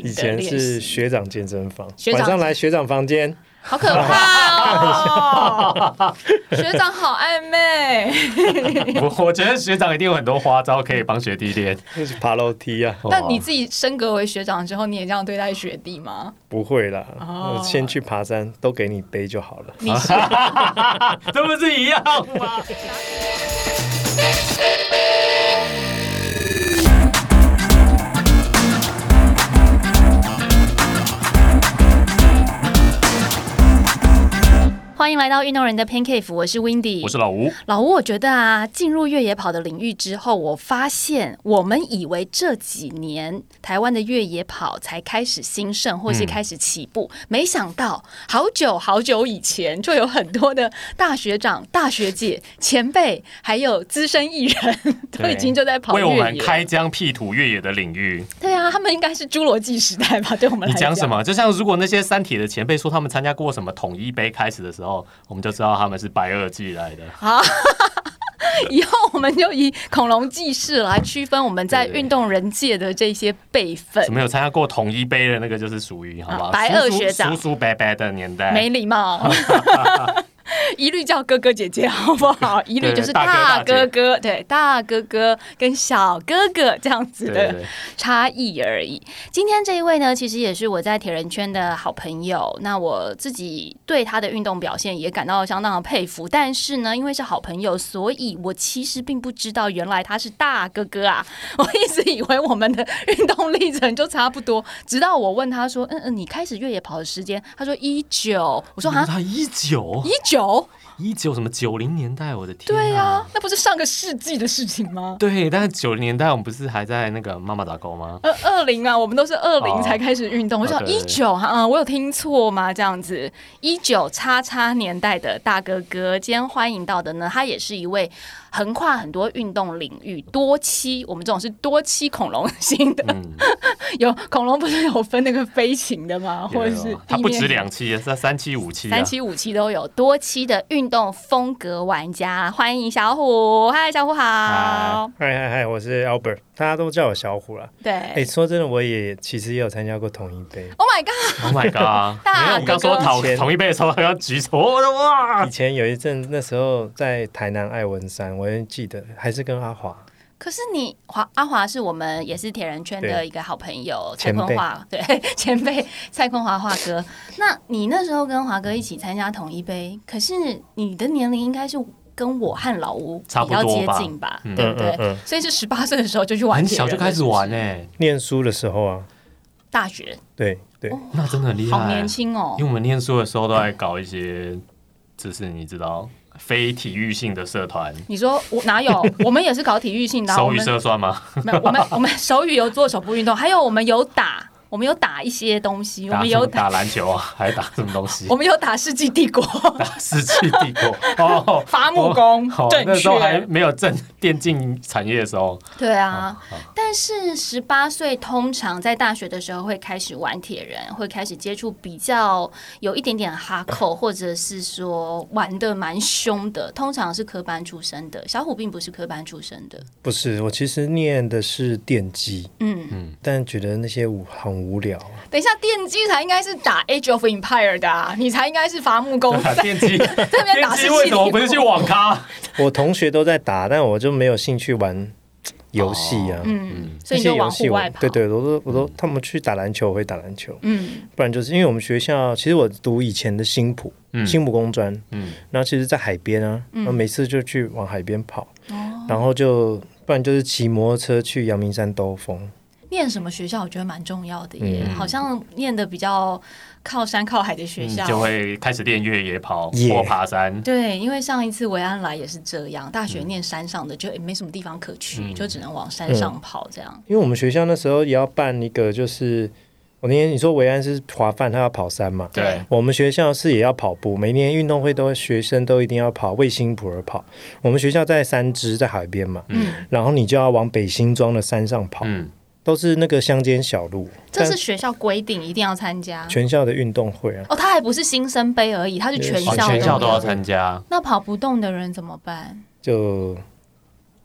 的以前练习？ 是学长健身房， 学长晚上来学长房间， 好可怕哦！学长好暧昧。 我觉得学长一定有很多花招可以帮学弟练。 就是爬楼梯啊。 那你自己升格为学长之后，你也这样对待学弟吗？ 不会啦， 哦我先去爬山，都给你背就好了。 你是这不是一样吗？ 欢迎来到运动人的 Pancake， 我是 Windy， 我是老吴。 老吴，我觉得啊，进入越野跑的领域之后，我发现我们以为这几年台湾的越野跑才开始兴盛，或是开始起步，没想到好久好久以前就有很多的大学长、大学姐、前辈，还有资深艺人都已经就在跑越野， 为我们开疆辟土越野的领域。 对啊，他们应该是侏罗纪时代吧？对我们来讲， 你讲什么？就像如果那些三铁的前辈说他们参加过什么统一杯开始的时候，我们就知道他们是白垩纪来的。 啊，以后我们就以恐龙纪事来区分我们在运动人界的这些辈分。 怎么有参加过统一杯的那个就是属于好不好？ 白垩学长， 叔叔伯伯的年代， 没礼貌。一律叫哥哥姐姐好不好？一律就是大哥哥，对，大哥哥跟小哥哥这样子的差异而已。今天这一位呢，其实也是我在铁人圈的好朋友。那我自己对他的运动表现也感到相当的佩服。但是呢，因为是好朋友，所以我其实并不知道原来他是大哥哥啊。我一直以为我们的运动历程就差不多，直到我问他说：“你开始越野跑的时间？”他说19。我说：“ 他19什么90年代？我的天！ 对啊，那不是上个世纪的事情吗？ 对，但是90年代我们不是还在那个妈妈打勾吗 ？20啊，我们都是20才开始运动。我说19啊，我有听错吗？这样子，19XX年代的大哥哥，今天欢迎到的呢，他也是一位横跨很多运动领域多栖，我们这种是多栖恐龙型的。有恐龙不是有分那个飞行的吗？或者是它不止2栖，是3栖5栖，3 栖5栖都有多栖的运动风格玩家。欢迎小虎，嗨，小虎好， 嗨，我是 Albert， 大家都叫我小虎啦。 对， 说真的，我也其实也有参加过统一杯。 Oh my god！ Oh my god！ 没有，我刚说统一杯的时候要举手，哇！ 以前有一阵，那时候在台南爱文山，我也记得，还是跟阿华。 可是阿华是我们也是铁人圈的一个好朋友，蔡坤华，对，前辈蔡坤华华哥。那你那时候跟华哥一起参加统一杯，可是你的年龄应该是跟我和老吴比较接近吧，对不对？所以是18岁的时候就去玩铁人， 很小就开始玩念书的时候啊， 大学， 对， 那真的很厉害， 好年轻哦。 因为我们念书的时候都在搞一些，就是你知道。非体育性的社团， 你说我哪有？我们也是搞体育性的。 手语社算吗？ 没有，我们手语有做手部运动，还有我们有打一些东西，我们有打篮球啊，还打什么东西？ 我们有打世纪帝国， 打世纪帝国伐木工，正确。 那时候还没有电竞产业的时候。 对啊，但是18岁通常在大学的时候会开始玩铁人，会开始接触比较有一点点哈扣，或者是说玩的蛮凶的，通常是科班出身的。小虎并不是科班出身的， 不是，我其实念的是电机，但觉得那些很无聊。 等一下，电机才应该是打 Age of Empire 的啊，你才应该是伐木工。 电机这边打世纪帝国， 为什么不是去网咖？ 我同学都在打，但我就没有兴趣玩游戏啊。 所以你就往户外跑。 对，我都他们去打篮球，我会打篮球。不然就是因为我们学校，其实我读以前的新埔工专，然后其实在海边啊，然后每次就去往海边跑，然后不然就是骑摩托车去阳明山兜风。 念什么学校我觉得蛮重要的耶，好像念的比较靠山靠海的学校， 就会开始练越野跑或爬山。 对，因为上一次维安来也是这样，大学念山上的就没什么地方可去，就只能往山上跑这样。 因为我们学校那时候也要办一个，就是我那天你说维安是滑范，他要跑山嘛？ 对， 我们学校是也要跑步，每年运动会学生都一定要跑为新埔而跑。我们学校在三芝，在海边嘛，然后你就要往北新庄的山上跑。都是那个乡间小路， 这是学校规定一定要参加全校的运动会啊。 它还不是新生杯而已，它是全校都要参加。 那跑不动的人怎么办？ 就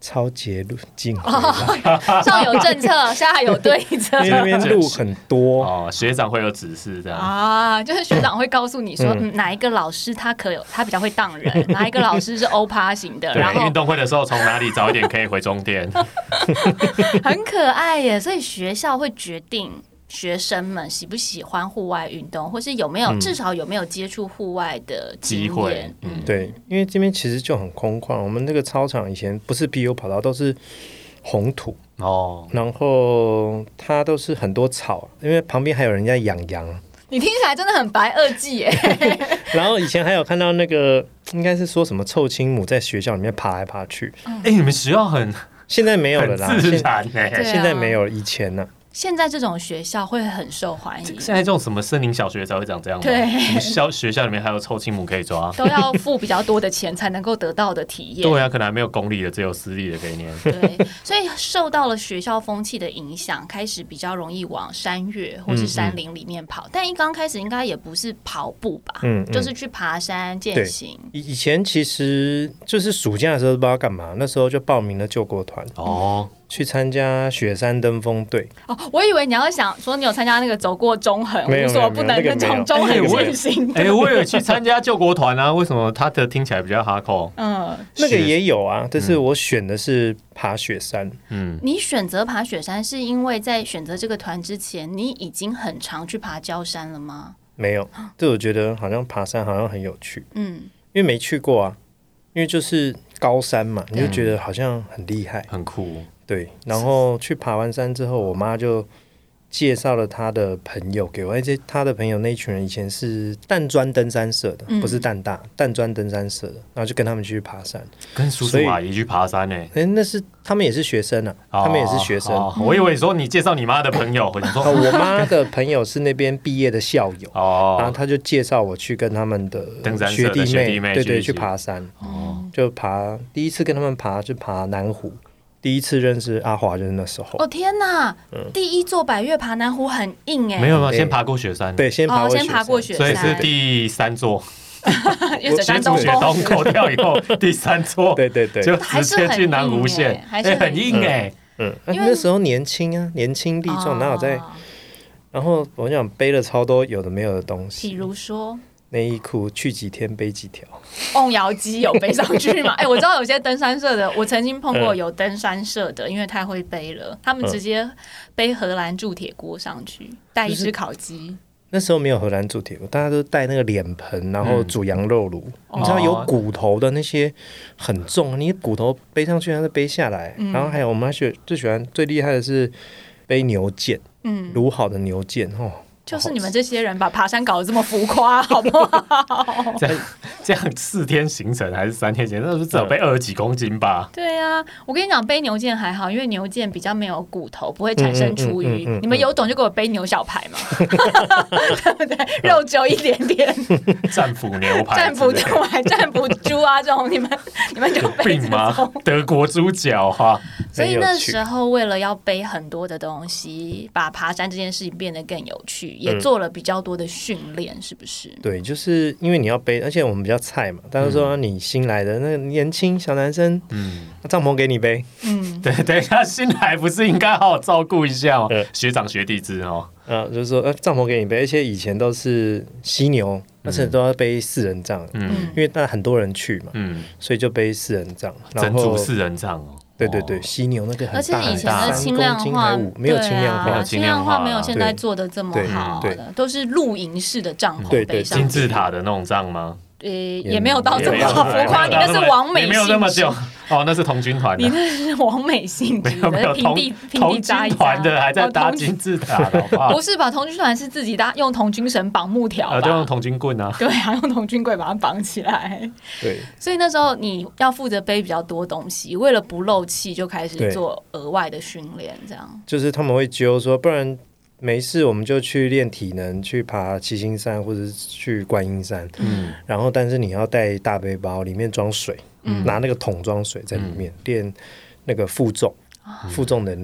抄捷径， 上有政策，下有对策。 因为那边路很多学长会有指示这样啊，就是学长会告诉你说，哪一个老师他比较会当人，哪一个老师是欧趴型的。然后运动会的时候从哪里早一点可以回终点， 很可爱耶。所以学校会决定学生们喜不喜欢户外运动，或是至少有没有接触户外的机会。 对，因为这边其实就很空旷，我们那个操场以前不是 PU 跑道，都是红土然后它都是很多草，因为旁边还有人家养羊。 你听起来真的很白垩纪耶。 然后以前还有看到那个应该是说什么臭青母在学校里面爬来爬去。 你们学校现在没有了啦， 自然现在没有，以前呢。 现在这种学校会很受欢迎。 现在这种什么森林小学才会长这样吗？ 对， 我们学校里面还有臭青母可以抓， 都要付比较多的钱才能够得到的体验。 对啊，可能还没有公立的，只有私立的概念。 对，所以受到了学校风气的影响，开始比较容易往山岳或是山林里面跑。但一刚开始应该也不是跑步吧，就是去爬山健行。 以前其实就是暑假的时候不知道干嘛，那时候就报名了救国团去参加雪山登峰队。 我以为你要想说你有参加那个走过中横无所不能那种中横健行。 我有去参加救国团啊，为什么他的听起来比较哈扣？ 那个也有啊，但是我选的是爬雪山。 你选择爬雪山是因为在选择这个团之前，你已经很常去爬郊山了吗？ 没有，对，我觉得好像爬山好像很有趣。因为没去过啊，因为就是高山嘛，你就觉得好像很厉害， 很酷。 对，然后去爬完山之后，我妈就介绍了她的朋友给我，而且她的朋友那一群人以前是淡专登山社的，不是淡大，淡专登山社的，然后就跟他们去爬山， 跟叔叔阿姨去爬山那是他们也是学生啊，他们也是学生。 我以为说你介绍你妈的朋友，我说我妈的朋友是那边毕业的校友，然后他就介绍我去跟他们的学弟妹，对，去爬山，就爬第一次跟他们爬就爬南湖。第一次认识阿华就是那时候。 天哪！第一座百岳爬南湖很硬没有，先爬过雪山。 对，先爬过雪山， 所以是第3座。 雪东口掉以后，第3座， 对， 就直接去南湖线，很硬那时候年轻啊，年轻力壮，哪有在？然后我想背了超多有的没有的东西， 比如说。 内衣裤去几天背几条， 摇机有背上去吗？我知道有些登山社的，我曾经碰过有登山社的，因为太会背了，他们直接背荷兰铸铁锅上去，带一只烤鸡。 那时候没有荷兰铸铁锅，大家都带那个脸盆，然后煮羊肉炉。你知道有骨头的那些很重，你骨头背上去还是背下来。然后还有我们最喜欢最厉害的是背牛腱，卤好的牛腱就是你们这些人把爬山搞得这么浮夸，好不好？ 这样4天行程还是3天行程，那至少背20几公斤吧？ 对啊，我跟你讲，背牛腱还好，因为牛腱比较没有骨头，不会产生厨余。你们有种就给我背牛小排嘛，对不对？肉久一点点， 战斧牛排、 战斧牛排、战斧猪啊这种，你们就背这种德国猪脚哈。 所以那时候为了要背很多的东西，把爬山这件事情变得更有趣，也做了比较多的训练，是不是？ 对，就是因为你要背，而且我们比较菜嘛，大家说你新来的那个年轻小男生，帐篷给你背， 对，他新来不是应该好好照顾一下吗？学长学弟制就是说帐篷给你背，而且以前都是犀牛，而且都要背4人帐，因为那很多人去嘛，所以就背4人帐， 整组4人帐对，犀牛那个很大， 而且以前的轻量化没有轻量化， 轻量化没有现在做的这么好的，都是露营式的帐篷背上金字塔的那种帐吗？ 也没有到这么浮夸，你那是王美性质， 没有那么久那是童军团的， 你那是王美性质的，平地扎一扎， 童军团的还在搭金字塔，好不好？ 不是吧？童军团是自己搭，用童军绳绑木条吧， 就用童军棍啊， 对啊，用童军棍把它绑起来。 对， 所以那时候你要负责背比较多东西，为了不漏气，就开始做额外的训练，这样。 就是他们会揪说，不然没事我们就去练体能，去爬七星山或者是去观音山，然后但是你要带大背包，里面装水，拿那个桶装水在里面练那个负重能力。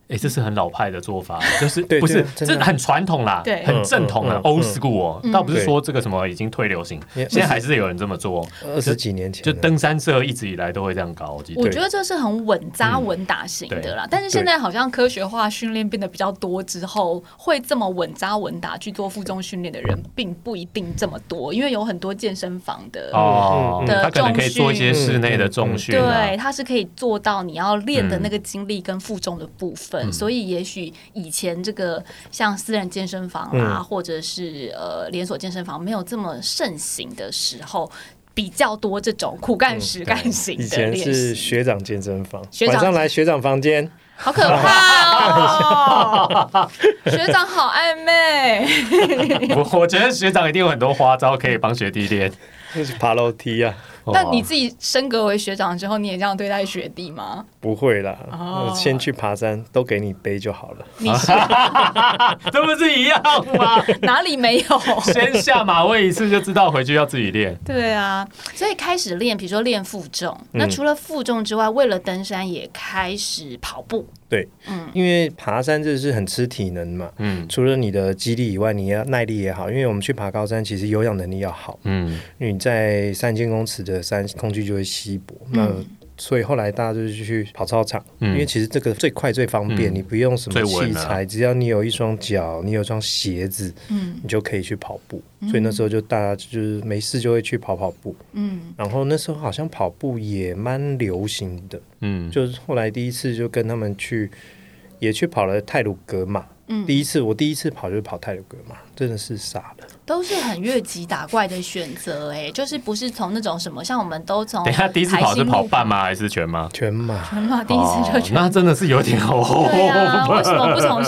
这是很老派的做法，就是不是这很传统啦，很正统的 old school 哦，倒不是说这个什么已经退流行，现在还是有人这么做。 20几年前， 就登山社一直以来都会这样搞。 我觉得这是很稳扎稳打型的啦，但是现在好像科学化训练变得比较多之后，会这么稳扎稳打去做负重训练的人，并不一定这么多，因为有很多健身房的他可能可以做一些室内的重训， 对，他是可以做到你要练的那个精力跟负重的部分。所以也许以前这个像私人健身房啊，或者是连锁健身房没有这么盛行的时候，比较多这种苦干实干型的练习。 以前是学长健身房，晚上来学长房间， 好可怕哦！学长好暧昧。 我觉得学长一定有很多花招可以帮学弟练， 就是爬楼梯啊。 但你自己升格为学长之后，你也这样对待学弟吗？ 不会啦，先去爬山，都给你背就好了。 你是这不是一样吗？ 哪里没有？ 先下马威一次就知道回去要自己练。 对啊，所以开始练，比如说练负重。那除了负重之外，为了登山也开始跑步。 对，因为爬山这是很吃体能嘛，除了你的肌力以外，你要耐力也好，因为我们去爬高山，其实有氧能力要好，因为你在3000公尺的山，空气就会稀薄，那所以后来大家就是去跑操场，因为其实这个最快最方便，你不用什么器材，只要你有一双脚，你有一双鞋子，你就可以去跑步。所以那时候就大家就是没事就会去跑步，然后那时候好像跑步也蛮流行的，就是后来第一次就跟他们也去跑了太鲁阁马。我第一次跑就是跑太鲁阁马，真的是傻了。 都是很越级打怪的选择，就是不是从那种什么，像我们都从等一下第一次跑是跑半马还是全马？ 全马， 第一次就全马， 那真的是有点对啊，为什么不从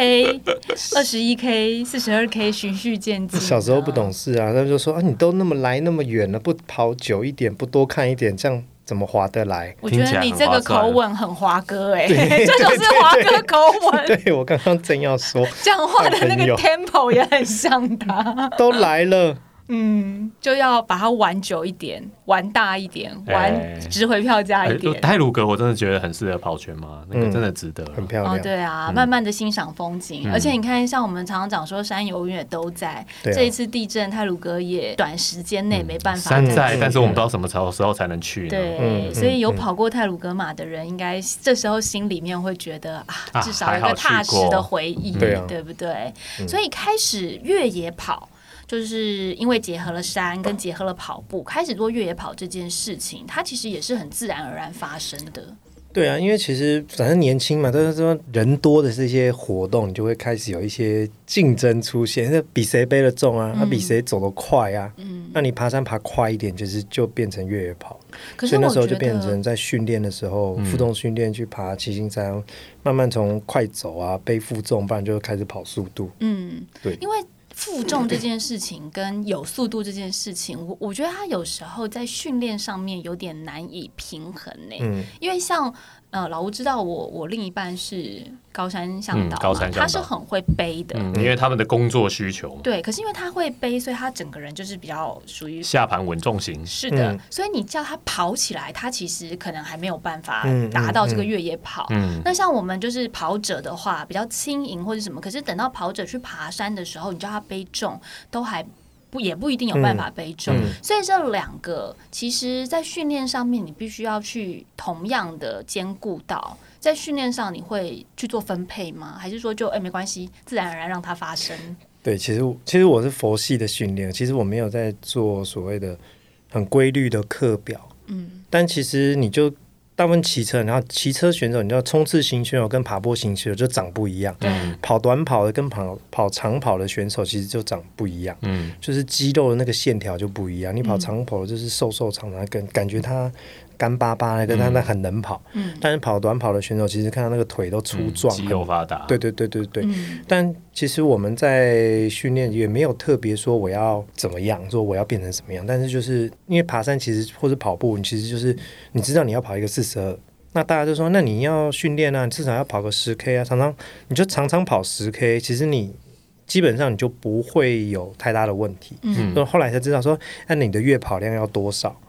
10K、21K、42K循序渐进？ 小时候不懂事啊，他就说你都那么来那么远了，不跑久一点，不多看一点，这样怎么划得来？ 我觉得你这个口吻很华哥这就是华哥口吻。 对，我刚刚正要说， 讲话的那个 tempo 也很像他。 都来了， 就要把它玩久一点，玩大一点，玩值回票价一点。 太鲁阁我真的觉得很适合跑全马，那个真的值得， 很漂亮。 对啊，慢慢的欣赏风景，而且你看，像我们常常讲说山友永远都在，这一次地震，太鲁阁也短时间内没办法。 山在，但是我们不知道什么时候才能去呢。 对，所以有跑过太鲁阁马的人，应该这时候心里面会觉得至少有一个踏实的回忆，对不对？所以开始越野跑。就是因为结合了山跟结合了跑步，开始做越野跑这件事情，它其实也是很自然而然发生的。 对啊，因为其实反正年轻嘛，但是说人多的这些活动，你就会开始有一些竞争出现，比谁背得重啊，比谁走得快啊。那你爬山爬快一点，就变成越野跑。所以那时候就变成在训练的时候，负重训练去爬七星山，慢慢从快走啊，背负重，不然就开始跑速度。对， 因为负重这件事情跟有速度这件事情，我觉得它有时候在训练上面有点难以平衡因为像老吴知道我另一半是高山向导嘛，他是很会背的， 因为他们的工作需求嘛。 对，可是因为他会背，所以他整个人就是比较属于下盘稳重型。 是的，所以你叫他跑起来，他其实可能还没有办法达到这个越野跑。那像我们就是跑者的话，比较轻盈或者什么，可是等到跑者去爬山的时候，你叫他背重，也不一定有办法背重，所以这两个其实在训练上面你必须要去同样的兼顾到。在训练上你会去做分配吗？还是说就没关系，自然而然让它发生？ 对，其实我是佛系的训练，其实我没有在做所谓的很规律的课表，但其实你就大部分骑车，然后骑车选手，你知道冲刺型选手跟爬坡型选手就长不一样，跑短跑的跟跑长跑的选手其实就长不一样，就是肌肉的那个线条就不一样。你跑长跑的就是瘦瘦长长，感觉他干巴巴的，跟他很能跑，但是跑短跑的选手其实看到那个腿都粗壮， 肌肉发达。 对，但其实我们在训练也没有特别说我要怎么样，说我要变成什么样，但是就是因为爬山其实或是跑步，你其实就是你知道你要跑一个42，那大家就说那你要训练啊，你至少要跑个10K 啊，你就常常跑10K， 其实你基本上你就不会有太大的问题。后来才知道说，那你的月跑量要多少？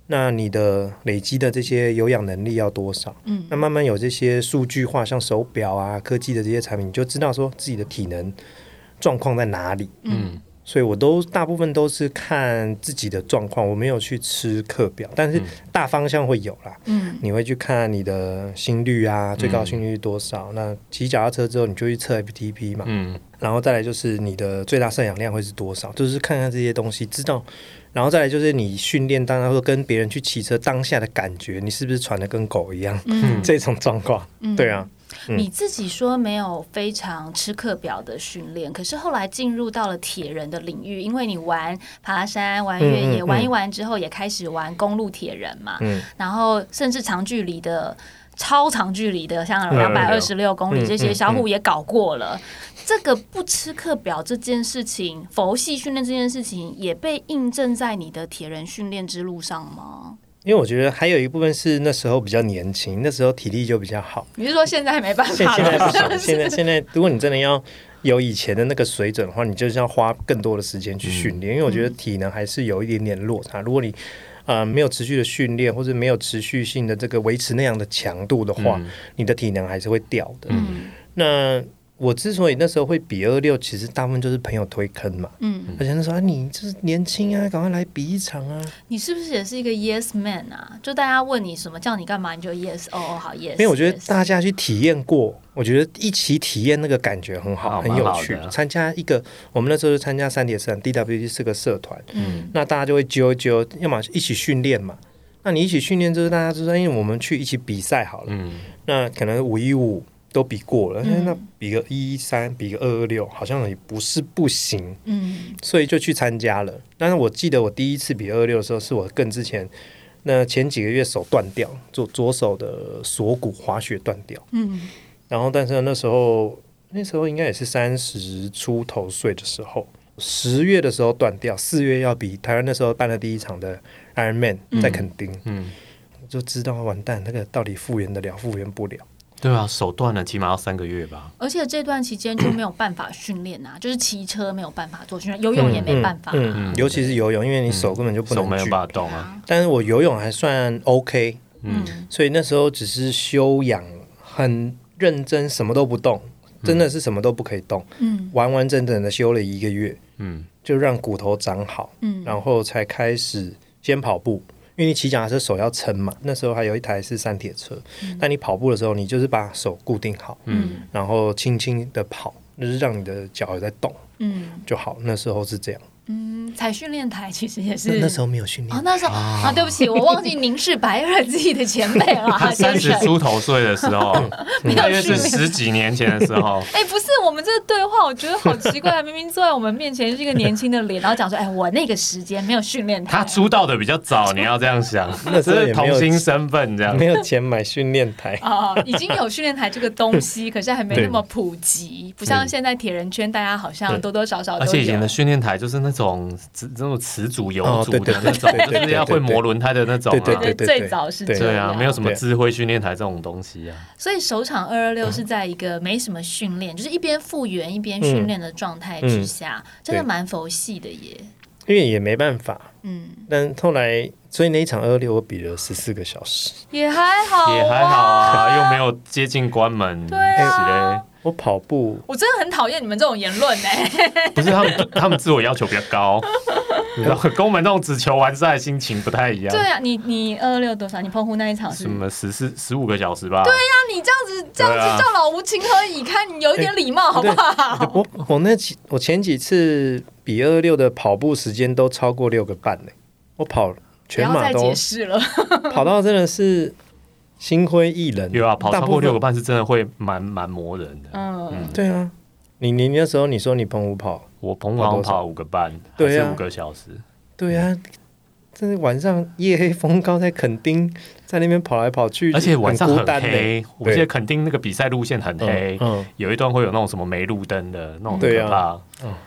那你的累积的这些有氧能力要多少？那慢慢有这些数据化，像手表啊、科技的这些产品，你就知道说自己的体能状况在哪里。所以我大部分都是看自己的状况，我没有去吃课表，但是大方向会有啦。你会去看你的心率啊，最高心率多少？那骑脚踏车之后，你就去测 FTP 嘛。然后再来就是你的最大摄氧量会是多少，就是看看这些东西知道。然后再来就是你训练当然会跟别人去骑车当下的感觉，你是不是喘得跟狗一样？这种状况，对啊。 你自己说没有非常吃课表的训练，可是后来进入到了铁人的领域，因为你玩爬山、玩越野，玩一玩之后也开始玩公路铁人嘛，然后甚至长距离的、超长距离的，像226公里这些，小虎也搞过了。这个不吃课表这件事情，佛系训练这件事情，也被印证在你的铁人训练之路上吗？ 因为我觉得还有一部分是那时候比较年轻，那时候体力就比较好。 你是说现在没办法？ 现在不行。现在如果你真的要有以前的那个水准的话，你就是要花更多的时间去训练。因为我觉得体能还是有一点点落差。如果你没有持续的训练，或者没有持续性的这个维持那样的强度的话，你的体能还是会掉的。那我之所以那时候会比226，其实大部分就是朋友推坑嘛。而且他说你就是年轻啊，赶快来比一场啊。 你是不是也是一个 yes man 啊？就大家问你什么，叫你干嘛你就 yes， 好 yes。因为我觉得大家去体验过，我觉得一起体验那个感觉很好，很有趣。参加一个，我们那时候就参加三铁社团 DWT 是个社团，那大家就会揪，要么一起训练嘛。那你一起训练之后，大家就说，因为我们去一起比赛好了，那可能515。都比过了，那比个113，比个226，好像也不是不行，所以就去参加了。但是我记得我第一次比226的时候，是我更之前那前几个月手断掉，左手的锁骨滑血断掉，然后但是那时候应该也是30出头岁的时候，10月的时候断掉，4月要比台湾那时候办了第一场的 Ironman 在垦丁，我就知道完蛋，那个到底复原得了，复原不了。 对啊，手断了起码要3个月吧。 而且这段期间就没有办法训练啊，就是骑车没有办法做训练，游泳也没办法尤其是游泳，因为你手根本就不能举， 手没有办法动啊。 但是我游泳还算 OK，所以那时候只是休养，很认真，什么都不动，真的是什么都不可以动，完完整整的休了1个月，就让骨头长好，然后才开始先跑步。因为你骑脚踏车手要撑嘛，那时候还有一台是三铁车，但你跑步的时候，你就是把手固定好，然后轻轻的跑，就是让你的脚有在动，就好。那时候是这样。 踩训练台其实也是那时候没有训练那时候对不起，我忘记您是白尔自己的前辈了。 他30出头岁的时候，大约是10几年前的时候。 不是我们这个对话，我觉得好奇怪，明明坐在我们面前是一个年轻的脸，然后讲说，我那个时间没有训练台。 他出道的比较早，你要这样想，那是童星身份这样， 没有钱买训练台已经有训练台这个东西，可是还没那么普及，不像现在铁人圈，大家好像多多少少都有。 而且以前的训练台就是那种磁组、油组的那种，就是要会磨轮胎的那种。 对，最早是这样， 没有什么智慧训练台这种东西啊。 所以首场226是在一个没什么训练，就是一边复原一边训练的状态之下，真的蛮佛系的耶。 因为也没办法，但后来，所以那一场226我比了14个小时， 也还好啊，又没有接近关门， 对啊。 我跑步， 我真的很讨厌你们这种言论不是他们自我要求比较高，跟我们那种只求完赛的心情不太一样。 对啊，你226多少？你澎湖那一场是什么15个小时吧？ 对啊，你这样子叫老吴情何以堪？你有一点礼貌好不好？ 我前几次比226的跑步时间都超过6个半嘞，我跑全马都不要再解释了， 跑到真的是心灰意冷。 有啊，跑超过6个半是真的会蛮磨人的。 对啊，你那时候你说你澎湖跑， 我澎湖好像跑5个半，还是5个小时。 对啊，这是晚上夜黑风高在垦丁，在那边跑来跑去， 而且晚上很黑。我记得垦丁那个比赛路线很黑，有一段会有那种什么没路灯的那种，很可怕。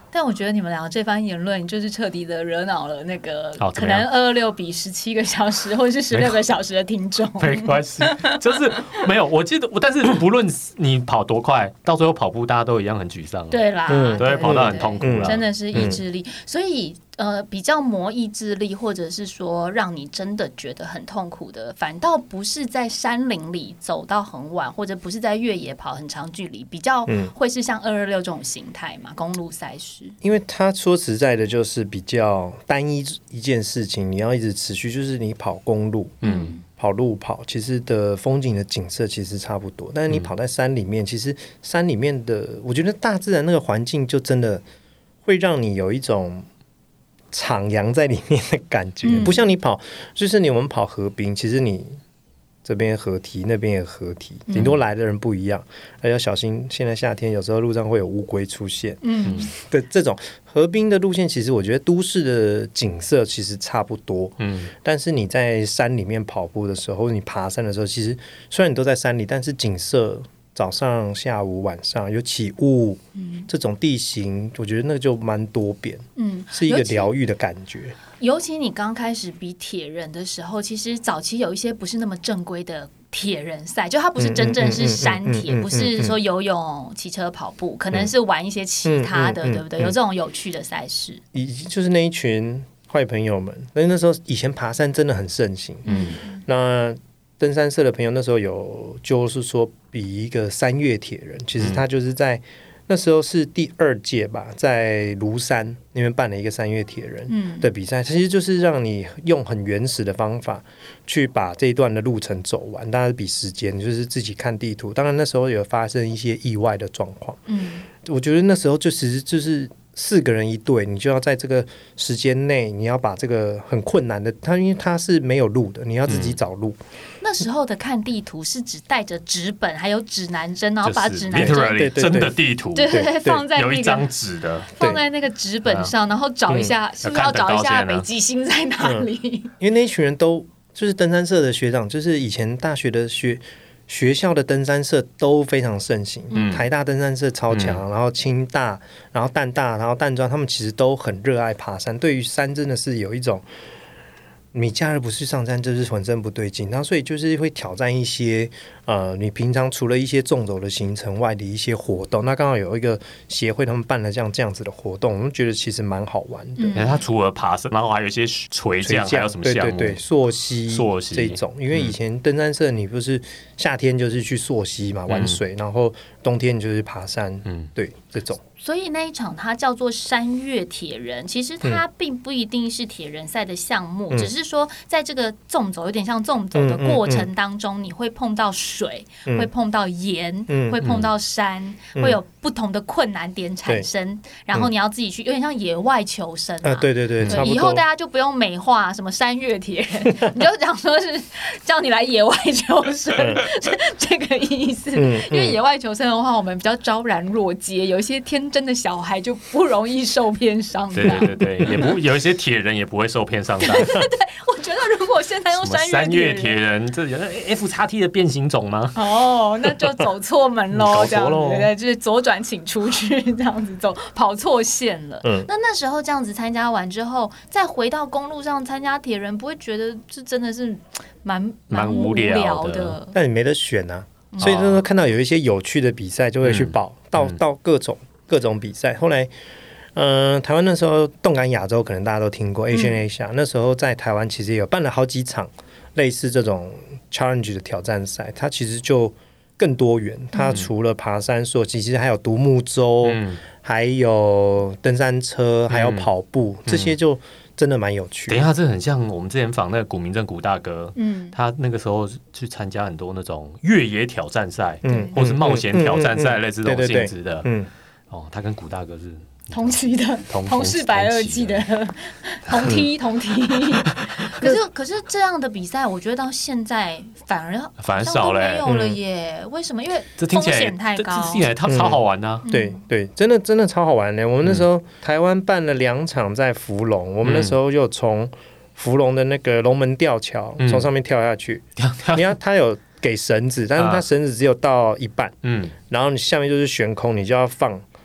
但我觉得你们两个这番言论就是彻底的惹恼了那个可能226比17个小时或者是16个小时的听众。 没关系，就是没有。我记得，但是不论你跑多快，到最后跑步大家都一样很沮丧。 对啦， 对，跑到很痛苦啦， 真的是意志力。所以比较磨意志力，或者是说让你真的觉得很痛苦的，反倒不是在山林里走到很晚，或者不是在越野跑很长距离，比较会是像226这种形态嘛，公路赛事。 因为他说实在的，就是比较单一一件事情，你要一直持续，就是你跑公路，跑路跑，其实的风景的景色其实差不多，但是你跑在山里面，其实山里面的，我觉得大自然那个环境就真的会让你有一种徜徉在里面的感觉，不像你跑，就是我们跑河滨，其实你这边河堤那边也河堤，顶多来的人不一样，而要小心。现在夏天有时候路上会有乌龟出现，的这种河滨的路线，其实我觉得都市的景色其实差不多，但是你在山里面跑步的时候，你爬山的时候，其实虽然你都在山里，但是景色早上、下午、晚上有起雾，这种地形，我觉得那个就蛮多变，是一个疗愈的感觉。 尤其你刚开始比铁人的时候，其实早期有一些不是那么正规的铁人赛，就它不是真正是山铁，不是说游泳、骑车、跑步，可能是玩一些其他的，对不对？有这种有趣的赛事， 就是那一群坏朋友们。那时候以前爬山真的很盛行，那登山社的朋友那时候有就是说比一个3月铁人，其实他就是在那时候是第2届吧，在庐山那边办了一个3月铁人的比赛，其实就是让你用很原始的方法去把这一段的路程走完，大家比时间，就是自己看地图。当然那时候有发生一些意外的状况，我觉得那时候就其实就是4个人一队，你就要在这个时间内，你要把这个很困难的，因为它是没有路的，你要自己找路。 那时候的看地图是只带着纸本还有指南针，然后把指南针真的地图， 对，放在有一张纸的， 放在那个纸本上，然后找一下，是不是要找一下北极星在哪里？ 因为那一群人都就是登山社的学长，就是以前大学的学校的登山社都非常盛行，台大登山社超强，然后清大，然后淡大，然后淡庄，他们其实都很热爱爬山，对于山真的是有一种你假日不去上山就是浑身不对劲，然后所以就是会挑战一些你平常除了一些纵走的行程外的一些活动。那刚好有一个协会他们办了这样子的活动，我们觉得其实蛮好玩的。 他除了爬山，然后还有一些垂降，还有什么项目？ 对，溯溪这种。因为以前登山社你不是夏天就是去溯溪嘛，玩水，然后冬天你就是爬山，对这种。 所以那一场它叫做山岳铁人，其实它并不一定是铁人赛的项目，只是说在这个纵走有点像纵走的过程当中，你会碰到水，会碰到盐，会碰到山，会有不同的困难点产生，然后你要自己去，有点像野外求生啊。 对， 以后大家就不用美化什么山岳铁人，你就讲说是叫你来野外求生，这个意思。因为野外求生的话，我们比较昭然若揭，有一些天真的小孩就不容易受骗上当。 对，也不有一些铁人也不会受骗上当。 对，我觉得如果现在用山岳铁人，这有 FXT 的变形种吗？ 那就走错门喽，这样子，对，就是左转请出去，这样子走，跑错线了。那时候这样子参加完之后，再回到公路上参加铁人，不会觉得这真的是蛮无聊的？ 但你没得选啊，所以那时候看到有一些有趣的比赛，就会去报到各种比赛。后来台湾那时候动感亚洲可能大家都听过 Asian Asia，那时候在台湾其实也有办了好几场类似这种 challenge 的挑战赛，它其实就更多元。它除了爬山溯溪，其实还有独木舟，还有登山车，还有跑步，这些就真的蛮有趣的。 等一下，这很像我们之前访那个古明正古大哥，他那个时候去参加很多那种越野挑战赛，或是冒险挑战赛，类似这种性质的。他跟古大哥是同期的，同是白垩纪的，同梯。可是这样的比赛，我觉得到现在反而少了，没有了耶。为什么？因为风险太高。 这听起来超好玩啊！ 对，真的超好玩的。我们那时候台湾办了2场在福隆，我们那时候又从福隆的那个龙门吊桥从上面跳下去。你看它有给绳子，但是它绳子只有到一半，然后你下面就是悬空，你就要放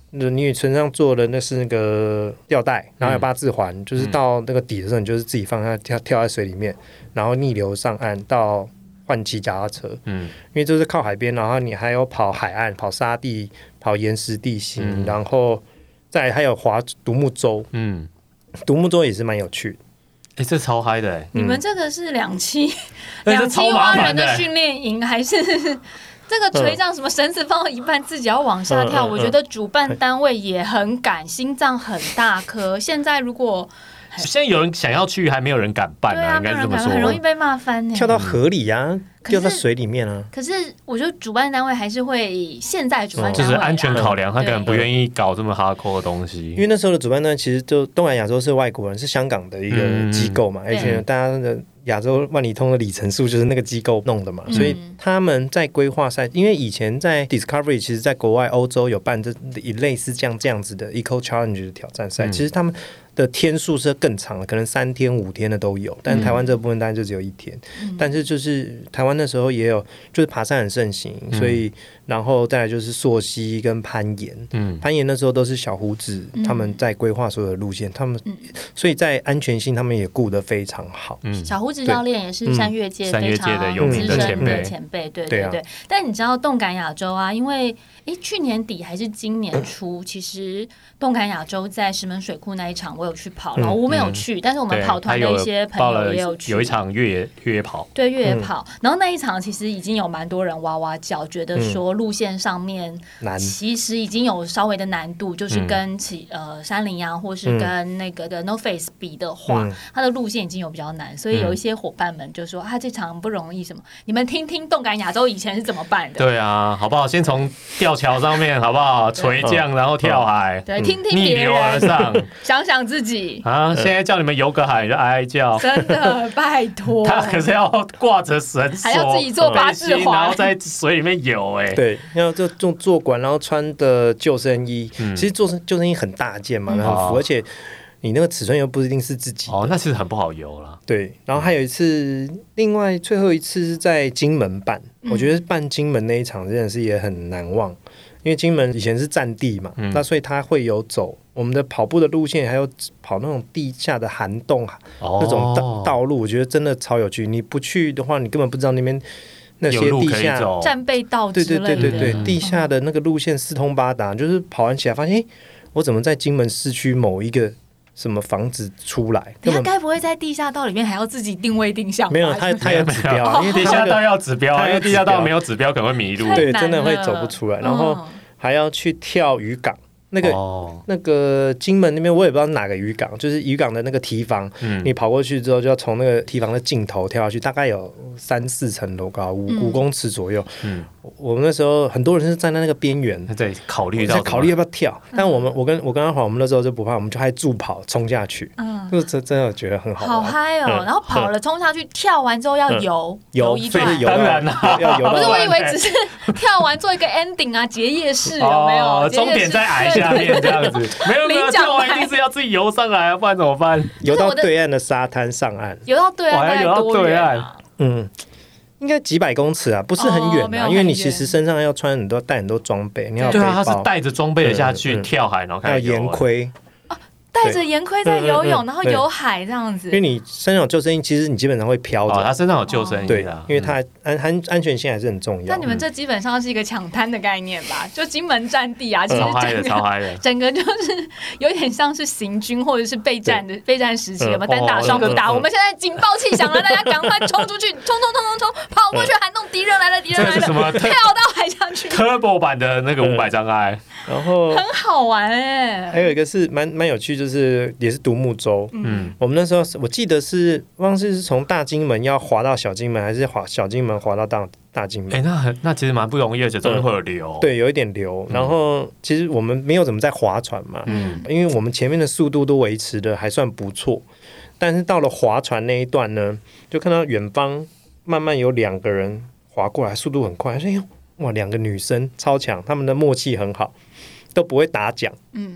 你身上做的那是那个吊带，然后有8字环，就是到那个底的时候，你就是自己放下跳在水里面，然后逆流上岸到换骑脚踏车。因为这是靠海边，然后你还有跑海岸、跑沙地、跑岩石地形，然后再还有划独木舟。独木舟也是蛮有趣的。 这超嗨的你们这个是2期蛙人的训练营还是？这个垂杖什么绳子放到一半自己要往下跳，我觉得主办单位也很敢，心脏很大颗。现在有人想要去，还没有人敢办应该是这么说， 很容易被骂翻。 跳到河里掉在水里面啊。 可是我觉得主办单位还是会，现在主办单位就是安全考量，他可能不愿意搞这么 hardcore 的东西。 因为那时候的主办单位其实就东南亚洲是外国人，是香港的一个机构嘛，而且大家的亚洲万里通的里程数就是那个机构弄的嘛，所以他们在规划赛，因为以前在 Discovery 其实在国外欧洲有办这类似这样子的 Eco Challenge 的挑战赛，其实他们的天数是更长的，可能3天5天的都有，但台湾这部分当然就只有1天。但是就是台湾那时候也有，就是爬山很盛行，所以然后再来就是溯溪跟攀岩。攀岩那时候都是小胡子他们在规划所有的路线，他们所以在安全性他们也顾得非常好。 小胡子教练也是山岳界非常的有名的前辈，对。但你知道动感亚洲啊，因为去年底还是今年初，其实动感亚洲在石门水库那一场我有去跑，老吴没有去，但是我们跑团的一些朋友也有去， 有一场越野跑， 对，越野跑。然后那一场其实已经有蛮多人哇哇叫，觉得说路线上面其实已经有稍微的难度，就是跟山羚羊或是跟那个的 No Face 比的话，它的路线已经有比较难，所以有一些伙伴们就说这场不容易什么，你们听听动感亚洲以前是怎么办的。 对啊，好不好？先从吊桥上面好不好？垂降然后跳海， 对，听听逆流而上， 想想自己现在叫你们游个海你就哀哀叫， 真的拜托。 他可是要挂着绳索， 还要自己做8字环， 然后在水里面游对，要这种坐管，然后穿的救生衣，其实救生衣很大件嘛，然后而且你那个尺寸又不一定是自己那其实很不好游啦。 对，然后还有一次，另外最后一次是在金门办，我觉得办金门那一场真的是也很难忘，因为金门以前是战地嘛，那所以它会有走我们的跑步的路线，还有跑那种地下的涵洞那种道路，我觉得真的超有趣。你不去的话，你根本不知道那边那些地下战备道之类的， 对，地下的那个路线四通八达，就是跑完起来发现，我怎么在金门市区某一个什么房子出来？ 他该不会在地下道里面还要自己定位定向？ 没有，他有指标，因为地下道要指标，因为地下道没有指标可能会迷路， 对，真的会走不出来。然后还要去跳渔港。那个金门那边我也不知道哪个渔港，就是渔港的那个堤防，你跑过去之后就要从那个堤防的尽头跳下去，大概有3-4层楼高，5公尺左右。我们那时候很多人是站在那个边缘， 在考虑要不要跳，但我跟阿华，我们那时候就不怕，我们就还助跑冲下去，就是真的觉得很好玩， 好嗨哦！然后跑了冲下去，跳完之后要游一段， 当然啦，要游。 不是我以为只是跳完做一个 ending 啊，结业式有没有？ 终点在崖下面这样子，没有，跳完一定是要自己游上来啊，不然怎么办？ 游到对岸的沙滩上岸， 游到对岸， 游到对岸， 应该几百公尺啊，不是很远啊，因为你其实身上要带很多装备，你要背包， 他是带着装备的下去跳海，然后开始游， 还有岩盔。 带着岩盔在游泳，然后游海这样子。 因为你身上有救生衣，其实你基本上会飘着。 他身上有救生衣， 对，因为它安全性还是很重要。 那你们这基本上是一个抢滩的概念吧？就金门战地啊，其实超嗨的， 整个就是有点像是行军或者是备战时期，有没有单打双不打？我们现在警报器响了，大家赶快冲出去，冲，跑过去喊动敌人来了，跳到海下去。 Turbo 版的那个500障碍， 然后很好玩哎。 还有一个是蛮有趣，就是也是独木舟。我们那时候我记得是忘记是从大金门要滑到小金门，还是小金门滑到大金门。 那其实蛮不容易，而且中间会有流。 对，有一点流。然后其实我们没有怎么在划船嘛，因为我们前面的速度都维持的还算不错，但是到了划船那一段呢，就看到远方慢慢有2个人划过来，速度很快。所以哇，2个女生超强，她们的默契很好，都不会打桨。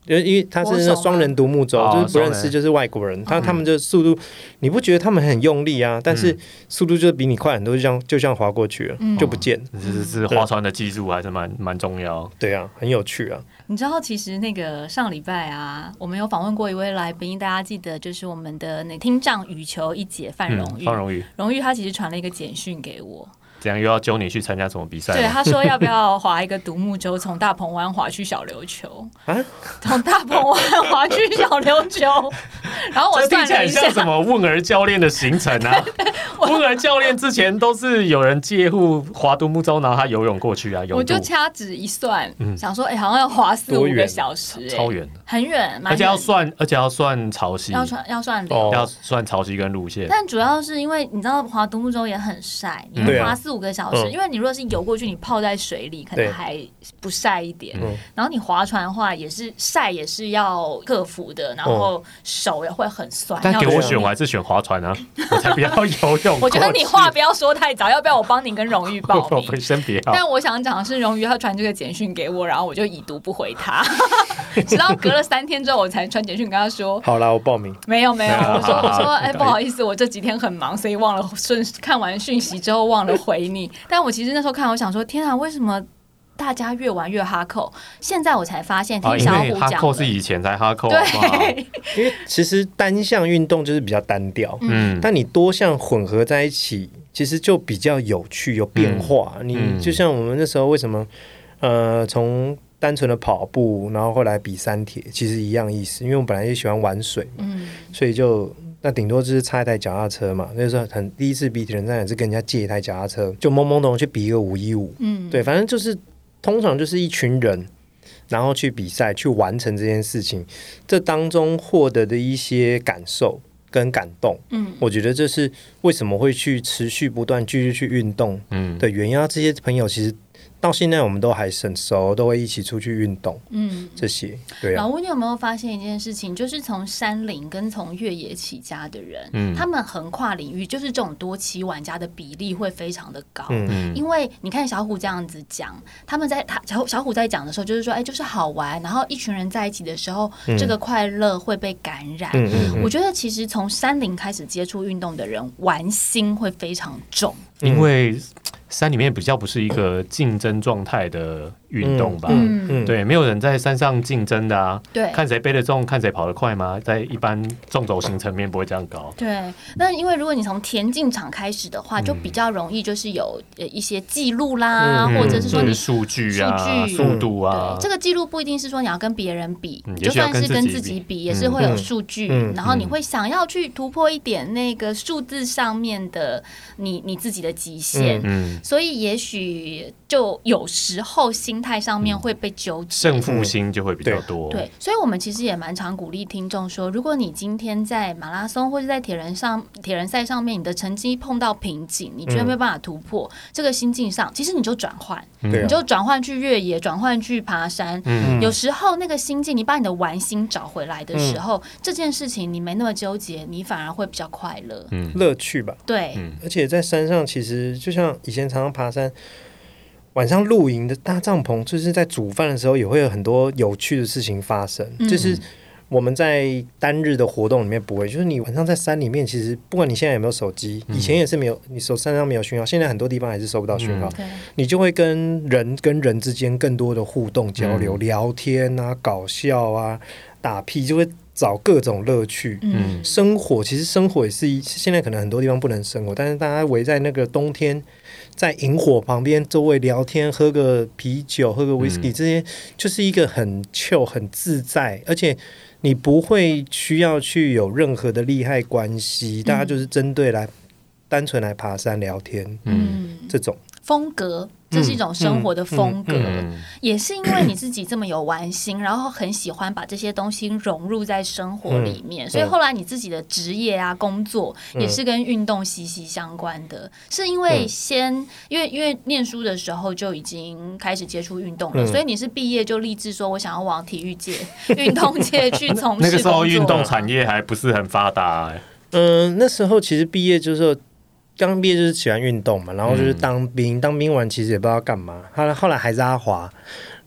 因为他是那双人独木舟，就是不认识就是外国人，他们的速度，你不觉得他们很用力啊？但是速度就比你快很多，就像滑过去了，就不见。 是划船的技术还是蛮重要。 对啊，很有趣啊。 你知道，其实那个上礼拜啊，我们有访问过一位来宾，大家记得就是我们的那听障羽球一姐范荣玉，荣玉他其实传了一个简讯给我。 这样又要揪你去参加什么比赛？ 对，他说要不要划一个独木舟，从大鹏湾划去小琉球啊？从大鹏湾划去小琉球，然后我算了一下， 像什么问儿教练的行程啊？问儿教练之前都是有人借户划独木舟，然后他游泳过去啊。 我就掐指一算，想说，好像要划4-5个小时， 超远的， 很远， 而且要算潮汐， 要算流， 要算潮汐跟路线。 但主要是因为你知道划独木舟也很晒，你划4-5个小时，因为你如果是游过去，你泡在水里可能还不晒一点，然后你划船的话也是晒，也是要克服的，然后手也会很酸。 但给我选，我还是选划船啊，我才不要游泳。 我觉得你话不要说太早，要不要我帮你跟荣誉报名？ 先别。 但我想讲的是，荣誉他传这个简讯给我，然后我就已读不回他，直到隔了3天之后，我才传简讯跟他说：“ 好啦，我报名。” 没有，我说，不好意思，我这几天很忙，所以忘了看完讯息之后忘了回你。但我其实那时候看，我想说，天啊，为什么大家越玩越哈扣？现在我才发现，听小虎讲的， 哈扣是以前才哈扣， 对， 因为其实单项运动就是比较单调，但你多项混合在一起，其实就比较有趣、有变化。你就像我们那时候为什么从单纯的跑步，然后后来比3铁，其实一样意思，因为我本来也喜欢玩水嘛，所以就。那顶多就是差一台脚踏车嘛，那时候第一次比铁人赛也是跟人家借一台脚踏车，就懵懵懂去比一个515，对，反正就是通常就是一群人，然后去比赛去完成这件事情，这当中获得的一些感受跟感动，我觉得这是为什么会去持续不断继续去运动的原因。这些朋友其实。到现在我们都还很熟，都会一起出去运动，这些对啊。 老吴，你有没有发现一件事情，就是从山林跟从越野起家的人，他们横跨领域，就是这种多期玩家的比例会非常的高。因为你看小虎这样子讲，小虎在讲的时候，就是说，就是好玩，然后一群人在一起的时候，这个快乐会被感染。我觉得其实从山林开始接触运动的人，玩心会非常重， 因为。山里面比较不是一个竞争状态的运动吧？对，没有人在山上竞争的啊。 对， 看谁背得重，看谁跑得快吗？在一般纵轴型层面不会这样搞。 对，那因为如果你从田径场开始的话，就比较容易就是有一些记录啦，或者是说你数据啊、速度啊。 对，这个记录不一定是说你要跟别人比，就算是跟自己比，也是会有数据。然后你会想要去突破一点那个数字上面的你自己的极限。所以也许就有时候心态上面会被纠结， 胜负心就会比较多。 对，所以我们其实也蛮常鼓励听众说，如果你今天在马拉松或者在铁人赛上面，你的成绩碰到瓶颈，你觉得没有办法突破，这个心境上，其实你就转换，你就转换去越野，转换去爬山。有时候那个心境，你把你的玩心找回来的时候，这件事情你没那么纠结，你反而会比较快乐， 乐趣吧。 对， 而且在山上，其实就像以前常常爬山。晚上露营的搭帐篷，就是在煮饭的时候也会有很多有趣的事情发生。就是我们在单日的活动里面不会，就是你晚上在山里面，其实不管你现在有没有手机，以前也是没有，你山上没有讯号，现在很多地方还是收不到讯号，你就会跟人之间更多的互动交流、聊天啊、搞笑啊、打屁，就会找各种乐趣。生活其实生活也是现在可能很多地方不能生活，但是大家围在那个冬天。在萤火旁边周围聊天，喝个啤酒，喝个 whisky，这些就是一个很 chill 很自在，而且你不会需要去有任何的利害关系，大家就是针对来单纯来爬山聊天，这种风格。这是一种生活的风格，也是因为你自己这么有玩心，然后很喜欢把这些东西融入在生活里面，所以后来你自己的职业啊、工作也是跟运动息息相关的。是因为因为念书的时候就已经开始接触运动了，所以你是毕业就立志说我想要往体育界、运动界去从事。 那个时候运动产业还不是很发达。 那时候其实毕业就是刚毕业就是喜欢运动嘛，然后就是当兵完其实也不知道干嘛，后来还是阿华，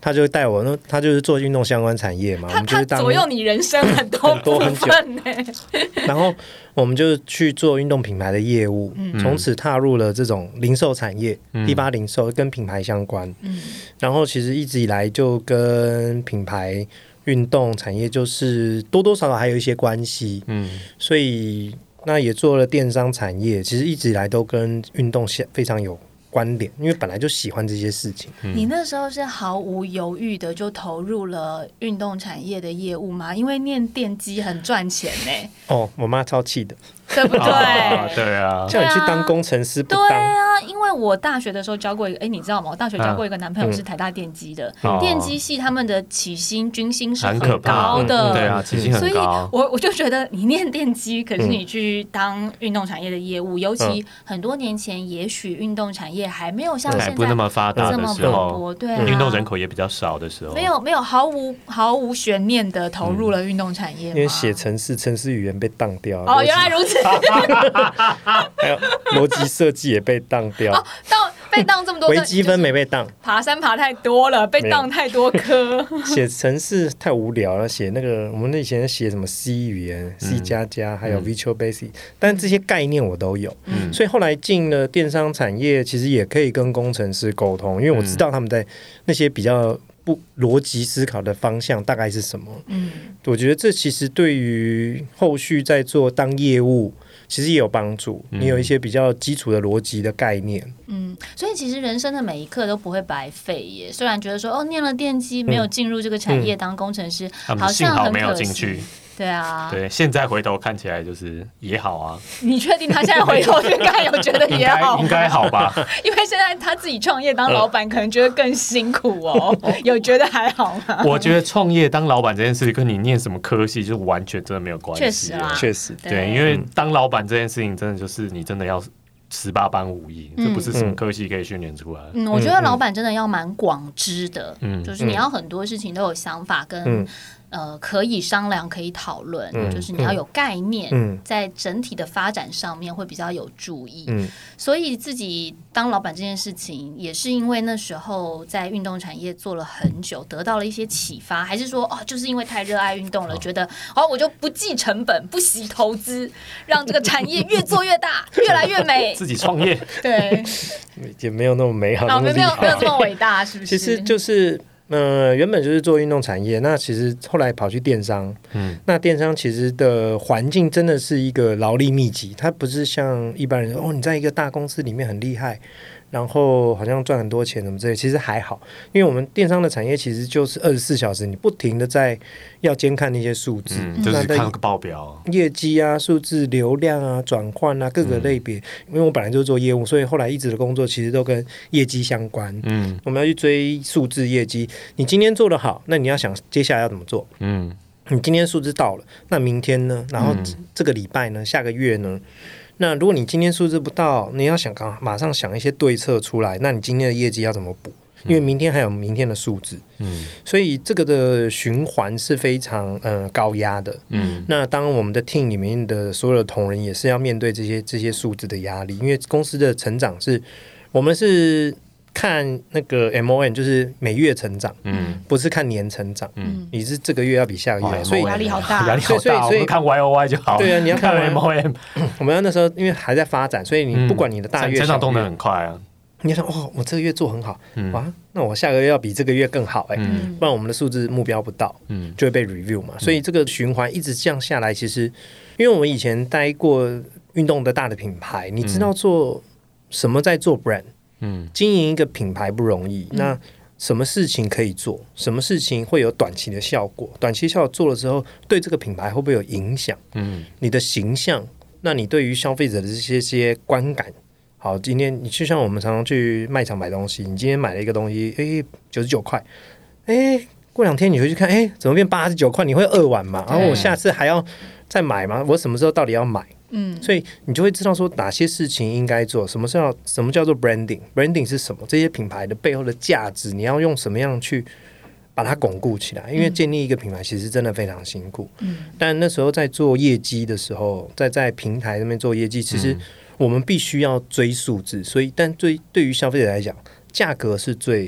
他就带我，他就是做运动相关产业嘛，我们就是他左右你人生很多部分呢。 然后我们就去做运动品牌的业务，从此踏入了这种零售产业，批发零售跟品牌相关。然后其实一直以来就跟品牌运动产业就是多多少少还有一些关系。所以那也做了电商产业，其实一直以来都跟运动非常有关联，因为本来就喜欢这些事情。 你那时候是毫无犹豫的就投入了运动产业的业务吗？因为念电机很赚钱呢。 我妈超气的， 对不对？ 对啊， 叫你去当工程师不当。 对啊，因为我大学的时候交过一个，你知道吗？我大学交过一个男朋友是台大电机的，电机系他们的起薪均薪是很高的， 对啊，起薪很高。 所以我就觉得你念电机，可是你去当运动产业的业务，尤其很多年前，也许运动产业还没有像现在不那么发达的时候， 对啊， 运动人口也比较少的时候， 没有毫无悬念的投入了运动产业， 因为写程式语言被当掉。 原来如此。 还有逻辑设计也被当掉。 被当这么多， 微积分没被当， 爬山爬太多了，被当太多科。 写程式太无聊了，写那个我们以前写什么 C 语言、C++，还有 Visual Basic，但这些概念我都有。所以后来进了电商产业，其实也可以跟工程师沟通，因为我知道他们在那些比较不逻辑思考的方向大概是什么。我觉得这其实对于后续在做当业务其实也有帮助，你有一些比较基础的逻辑的概念。 所以其实人生的每一刻都不会白费耶。虽然觉得说念了电机没有进入这个产业当工程师，好像很可惜， 没有进去。 对啊， 对，现在回头看起来就是也好啊。 你确定他现在回头去看有觉得也好？ 应该好吧？ 因为现在他自己创业当老板，可能觉得更辛苦哦。有觉得还好吗？ 我觉得创业当老板这件事跟你念什么科系就完全真的没有关系。 确实啊， 确实对，因为当老板这件事情真的就是你真的要18般武艺，这不是什么科系可以训练出来的。 我觉得老板真的要蛮广知的，就是你要很多事情都有想法跟。可以商量，可以讨论，就是你要有概念，在整体的发展上面会比较有注意。所以自己当老板这件事情，也是因为那时候在运动产业做了很久，得到了一些启发，还是说就是因为太热爱运动了，觉得我就不计成本，不惜投资，让这个产业越做越大，越来越美。 自己创业， 对， 也没有那么美好， 没有这么伟大，是不是？ 其实就是。原本就是做运动产业，那其实后来跑去电商，那电商其实的环境真的是一个劳力密集，它不是像一般人你在一个大公司里面很厉害，然后好像赚很多钱什么之类，其实还好，因为我们电商的产业其实就是24小时，你不停的在要监看那些数字， 就是看个报表、 业绩啊、数字、流量啊、转换啊各个类别。因为我本来就是做业务，所以后来一直的工作其实都跟业绩相关。我们要去追数字业绩，你今天做得好，那你要想接下来要怎么做。你今天数字到了，那明天呢？然后这个礼拜呢？下个月呢？那如果你今天数字不到，你要想马上想一些对策出来，那你今天的业绩要怎么补？因为明天还有明天的数字，所以这个的循环是非常高压的。那当我们的 team 里面的所有的同仁也是要面对这些数字的压力，因为公司的成长我们是看那个 MON， 就是每月成长，不是看年成长。你是这个月要比下个月，所以压力好大， 压力好大。我们看 YOY 就好。 对啊，你要看 MON。 我们那时候因为还在发展，所以你不管你的大月、 成长动能很快啊。 你要想我这个月做很好，那我下个月要比这个月更好，不然我们的数字目标不到，就会被 review 嘛。所以这个循环一直这样下来，其实因为我们以前待过运动的大的品牌，你知道做什么在做 brand。经营一个品牌不容易，那什么事情可以做，什么事情会有短期的效果，短期效果做了之后对这个品牌会不会有影响，你的形象，那你对于消费者的这些观感。好，今天你就像我们常常去卖场买东西，你今天买了一个东西99块，过2天你回去看怎么变89块，你会扼腕嘛？然后我下次还要再买吗？我什么时候到底要买？所以你就会知道说哪些事情应该做，什么叫做 branding 是什么，这些品牌的背后的价值你要用什么样去把它巩固起来，因为建立一个品牌其实真的非常辛苦。但那时候在做业绩的时候，在平台那边做业绩，其实我们必须要追数字，所以但对于消费者来讲，价格是最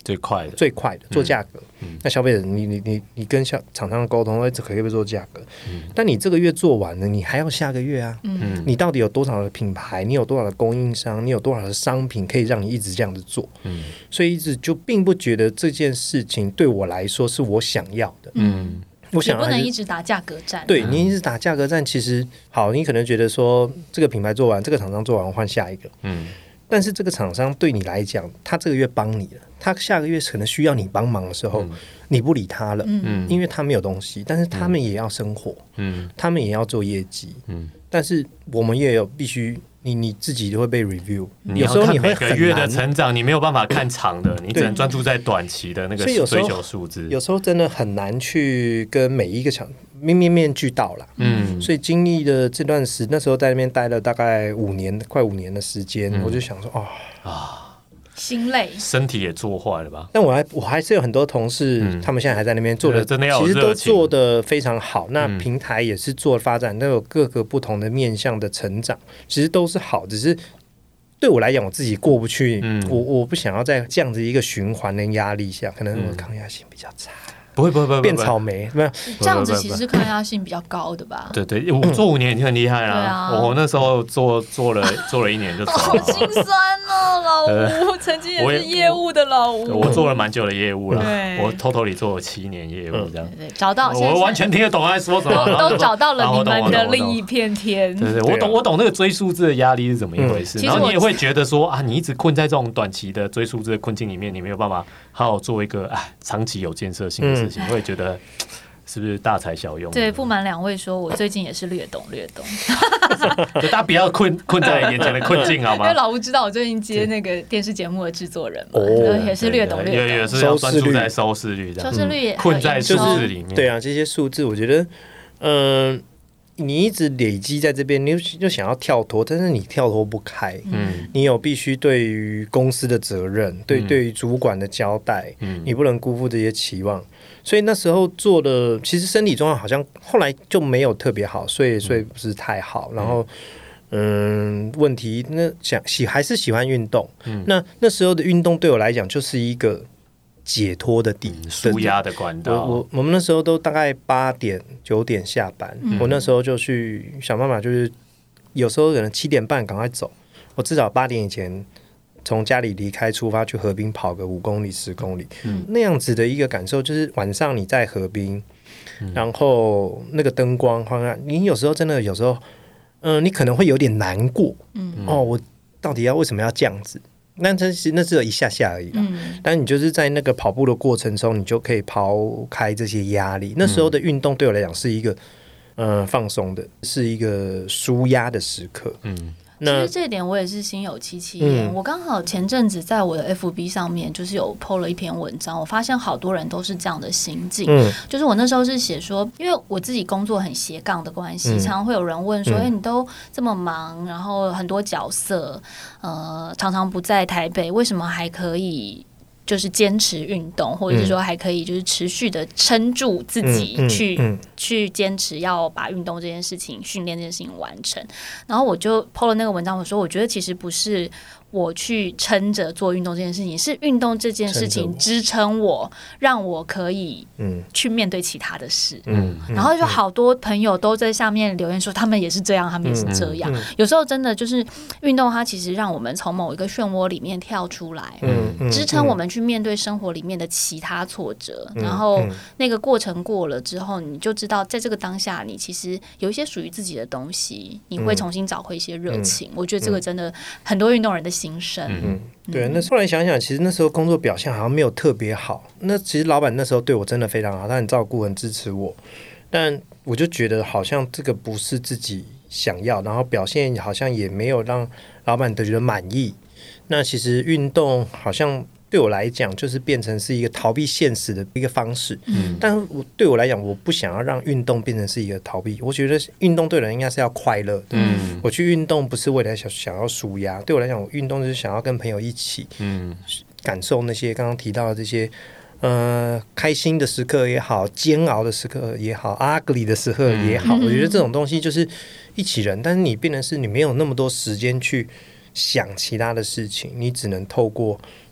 最快的做价格。那消费者你跟厂商沟通，可不可以做价格？但你这个月做完了，你还要下个月啊。你到底有多少的品牌？你有多少的供应商？你有多少的商品可以让你一直这样子做？所以一直就并不觉得这件事情对我来说是我想要的。我想也不能一直打价格战。 对，你一直打价格战，其实好，你可能觉得说这个品牌做完，这个厂商做完，换下一个。但是这个厂商对你来讲，他这个月帮你了，他下个月可能需要你帮忙的时候，你不理他了，因为他没有东西，但是他们也要生活，他们也要做业绩，但是我们也有必须。你自己就会被 review， 有时候你会每个月的成长，你没有办法看长的，你只能专注在短期的那个追求数字。 有时候真的很难去跟每一个面面俱到啦。所以经历的这段那时候在那边待了大概快5年的时间，我就想说心累， 身体也做坏了吧？ 但我还是有很多同事，他们现在还在那边做的， 真的要其实都做的非常好。那平台也是做发展，都有各个不同的面向的成长，其实都是好。只是对我来讲，我自己过不去，我不想要在这样子一个循环的压力下，可能我抗压性比较差。 不会变草莓，没有这样子，其实抗压性比较高的吧？ 对，我做5年已经很厉害啦。我那时候做了1年就走了， 好心酸哦，老吴曾经也是业务的老吴， 我做了蛮久的业务了，我偷做了7年业务这样。 找到我完全听得懂他在说什么， 都找到了你们的另一片天。 对，我懂那个追数字的压力是怎么一回事，然后你也会觉得说你一直困在这种短期的追数字的困境里面，你没有办法好好做一个长期有建设性的事情，会觉得是不是大材小用？ 对，不瞒2位说，我最近也是略懂。 大家不要困在眼前的困境好吗？ 因为老吴知道我最近接那个电视节目的制作人嘛，也是略懂。 也是要专注在收视率这样， 收视率困在数字里面。 对啊，这些数字我觉得，你一直累积在这边，你就想要跳脱，但是你跳脱不开。你有必须对于公司的责任，对于主管的交代，你不能辜负这些期望。所以那时候做的，其实身体状况好像后来就没有特别好，所以不是太好。然后，问题还是喜欢运动。那时候的运动对我来讲就是一个解脱的舒压的管道。 我们那时候都大概8点9点下班，我那时候就去想办法，就是有时候可能7点半赶快走，我至少8点以前从家里离开出发去河滨跑个5公里10公里，那样子的一个感受，就是晚上你在河滨，然后那个灯光昏暗，你有时候你可能会有点难过，我到底为什么要这样子？那只有一下下而已啦，但你就是在那个跑步的过程中，你就可以抛开这些压力。那时候的运动对我来讲是一个放松的，是一个抒压的时刻。 其实这一点我也是心有戚戚焉。我刚好前阵子在我的 FB 上面就是有 po 了一篇文章，我发现好多人都是这样的心境。就是我那时候是写说，因为我自己工作很斜杠的关系，常常会有人问说，你都这么忙，然后很多角色，常常不在台北，为什么还可以就是坚持运动，或者是说还可以就是持续的撑住自己去坚持要把运动这件事情、训练这件事情完成。然后我就 po 了那个文章，我说我觉得其实不是我去撑着做运动这件事情，是运动这件事情支撑我，让我可以去面对其他的事。然后就好多朋友都在下面留言说，他们也是这样，他们也是这样。有时候真的就是运动，它其实让我们从某一个漩涡里面跳出来，支撑我们去面对生活里面的其他挫折。然后那个过程过了之后，你就知道在这个当下，你其实有一些属于自己的东西，你会重新找回一些热情。我觉得这个真的很多运动人的心声。 对，那后来想想，其实那时候工作表现好像没有特别好。那其实老板那时候对我真的非常好，他很照顾、很支持我。但我就觉得好像这个不是自己想要，然后表现好像也没有让老板觉得满意。那其实运动好像对我来讲就是变成是一个逃避现实的一个方式。但对我来讲，我不想要让运动变成是一个逃避。我觉得运动对人应该是要快乐的。我去运动不是为了想要抒压，对我来讲，我运动就是想要跟朋友一起，感受那些刚刚提到的这些开心的时刻也好，煎熬的时刻也好，ugly 的时刻也好，我觉得这种东西就是一起人。但是你变成是你没有那么多时间去想其他的事情，你只能透过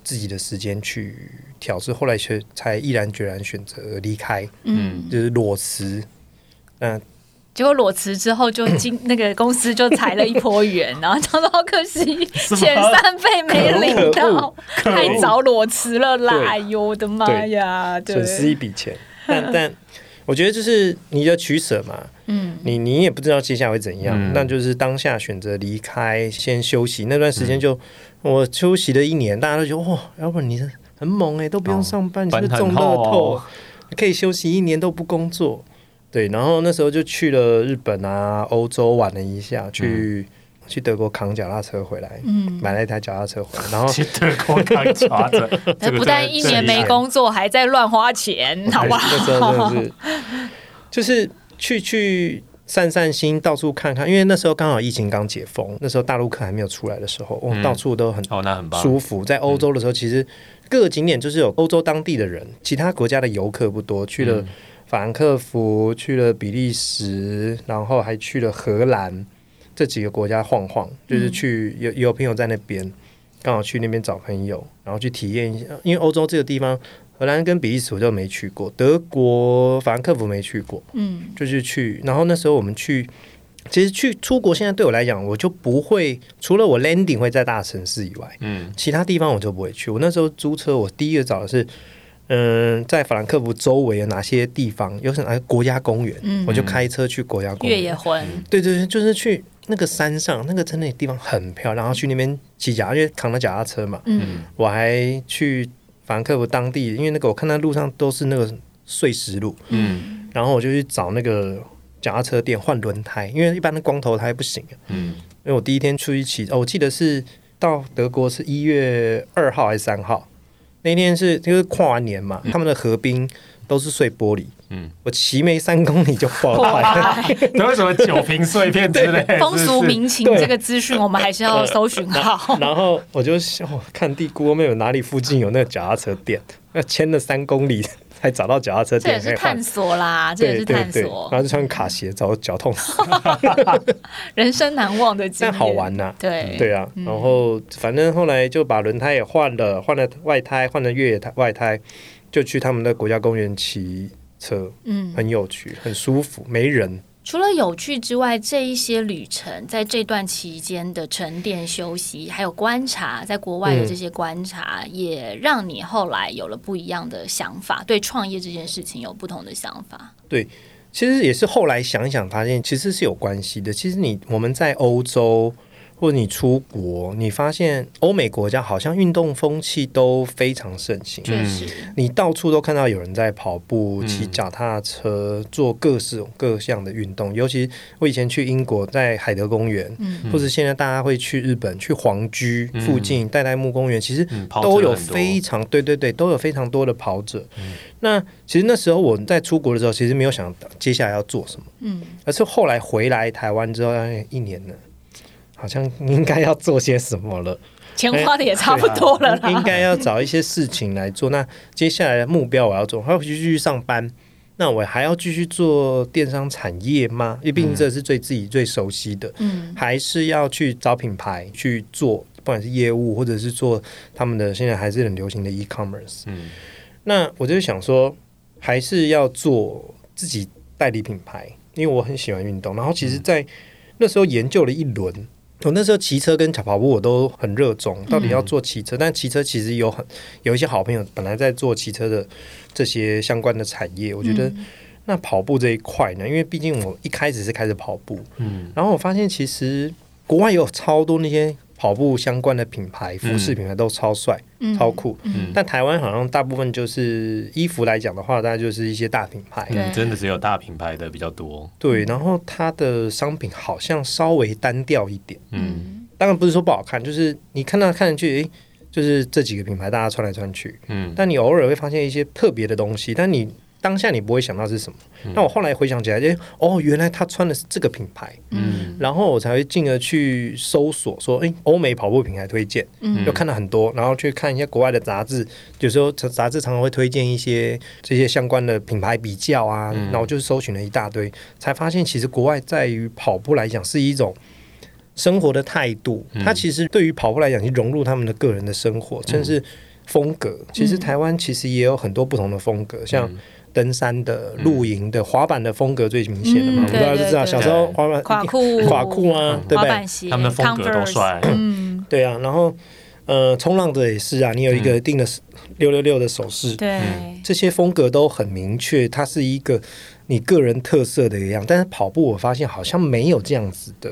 自己的时间去调试，后来才毅然决然选择离开，就是裸辞。 结果裸辞之后就那个公司就裁了一波员，然后讲到好可惜，前3倍没领到，太早裸辞了啦！哎呦我的妈呀， 损失一笔钱。但我觉得就是你的取舍嘛，你也不知道接下来会怎样，那就是当下选择离开，先休息。那段时间我休息了1年，大家都觉得哇，要不然你很猛都不用上班，你是中乐透，可以休息1年都不工作。对，然后那时候就去了日本啊、欧洲玩了一下，去德国扛脚踏车回来，买了一台脚踏车回来，然后去德国扛脚踏车， 不但1年没工作，还在乱花钱，好不好？ 那时候真的是，就是去散散心，到处看看，因为那时候刚好疫情刚解封，那时候大陆客还没有出来的时候，到处都很舒服。在欧洲的时候，其实各个景点就是有欧洲当地的人，其他国家的游客不多，去了法兰克福，去了比利时，然后还去了荷兰这几个国家晃晃，就是去有朋友在那边，刚好去那边找朋友，然后去体验一下。因为欧洲这个地方，荷兰跟比利时我就没去过，德国法兰克福没去过，就是去。然后那时候我们去，其实去出国现在对我来讲，我就不会，除了我 landing 会在大城市以外，其他地方我就不会去。我那时候租车，我第一个找的是。在法兰克福周围有哪些地方？有哪个国家公园？我就开车去国家公园。 越野魂。对， 就是去那个山上，那个真的地方很漂亮。然后去那边骑脚，因为扛了脚踏车嘛。我还去法兰克福当地，因为那个我看那路上都是那个碎石路。然后我就去找那个脚踏车店换轮胎，因为一般的光头胎不行。因为我第一天出去骑，我记得是到德国是1月2号还是3号。那天就是跨完年嘛，他们的河滨都是碎玻璃，我骑没3公里就爆胎了。 都有什么酒瓶碎片之类？ 风俗民情这个资讯，我们还是要搜寻好。 然后我就看地Google Map有哪里附近有那个脚踏车店，要牵了3公里才找到脚踏车店。 这也是探索啦，这也是探索。 然后就穿卡鞋，找脚痛死。 人生难忘的经验， 但好玩呐。 对啊，然后反正后来就把轮胎也换了外胎，换了越野外胎，就去他们的国家公园骑车，很有趣，很舒服，没人。 除了有趣之外，这一些旅程在这段期间的沉淀休息还有观察，在国外的这些观察，也让你后来有了不一样的想法，对创业这件事情有不同的想法。 对，其实也是后来想一想发现其实是有关系的。其实我们在欧洲或者你出国，你发现欧美国家好像运动风气都非常盛行， 确实， 你到处都看到有人在跑步、骑脚踏车、做各项的运动。尤其我以前去英国，在海德公园，或者现在大家会去日本，去皇居附近代代木公园，其实都有非常都有非常多的跑者。那其实那时候我在出国的时候，其实没有想接下来要做什么，而是后来回来台湾之后，1年了。好像应该要做些什么了， 钱花的也差不多了啦， 应该要找一些事情来做。那接下来的目标我要做，还要继续上班，那我还要继续做电商产业吗？因为毕竟这是自己最熟悉的，还是要去找品牌去做，不管是业务或者是做他们的现在还是很流行的 e-commerce。那我就想说，还是要做自己代理品牌，因为我很喜欢运动。然后其实，在那时候研究了一轮。我那时候骑车跟跑步我都很热衷，到底要做骑车，但骑车其实有一些好朋友本来在做骑车的这些相关的产业，我觉得那跑步这一块呢，因为毕竟我一开始是开始跑步，然后我发现其实国外有超多那些跑步相关的品牌、服饰品牌都超帅、超酷，但台湾好像大部分就是衣服来讲的话，大概就是一些大品牌， 真的只有大品牌的比较多。 对，然后它的商品好像稍微单调一点，当然不是说不好看，就是你看上去，就是这几个品牌大家穿来穿去，但你偶尔会发现一些特别的东西，但你当下你不会想到是什么。那我后来回想起来，原来他穿的是这个品牌，然后我才会进而去搜索说，欧美跑步品牌推荐，就看到很多，然后去看一些国外的杂志，有时候杂志常常会推荐一些这些相关的品牌比较啊，然后我就搜寻了一大堆，才发现其实国外在于跑步来讲是一种生活的态度，它其实对于跑步来讲，是融入他们的个人的生活，甚至风格，其实台湾其实也有很多不同的风格，像登山的、露营的、滑板的风格最明显的嘛，我们大家都知道，小时候滑板垮裤啊，对不对？ 他们的风格都帅， 对啊，然后冲浪者也是啊，你有一个定的666的手势， 对， 这些风格都很明确，它是一个你个人特色的一样，但是跑步我发现好像没有这样子的，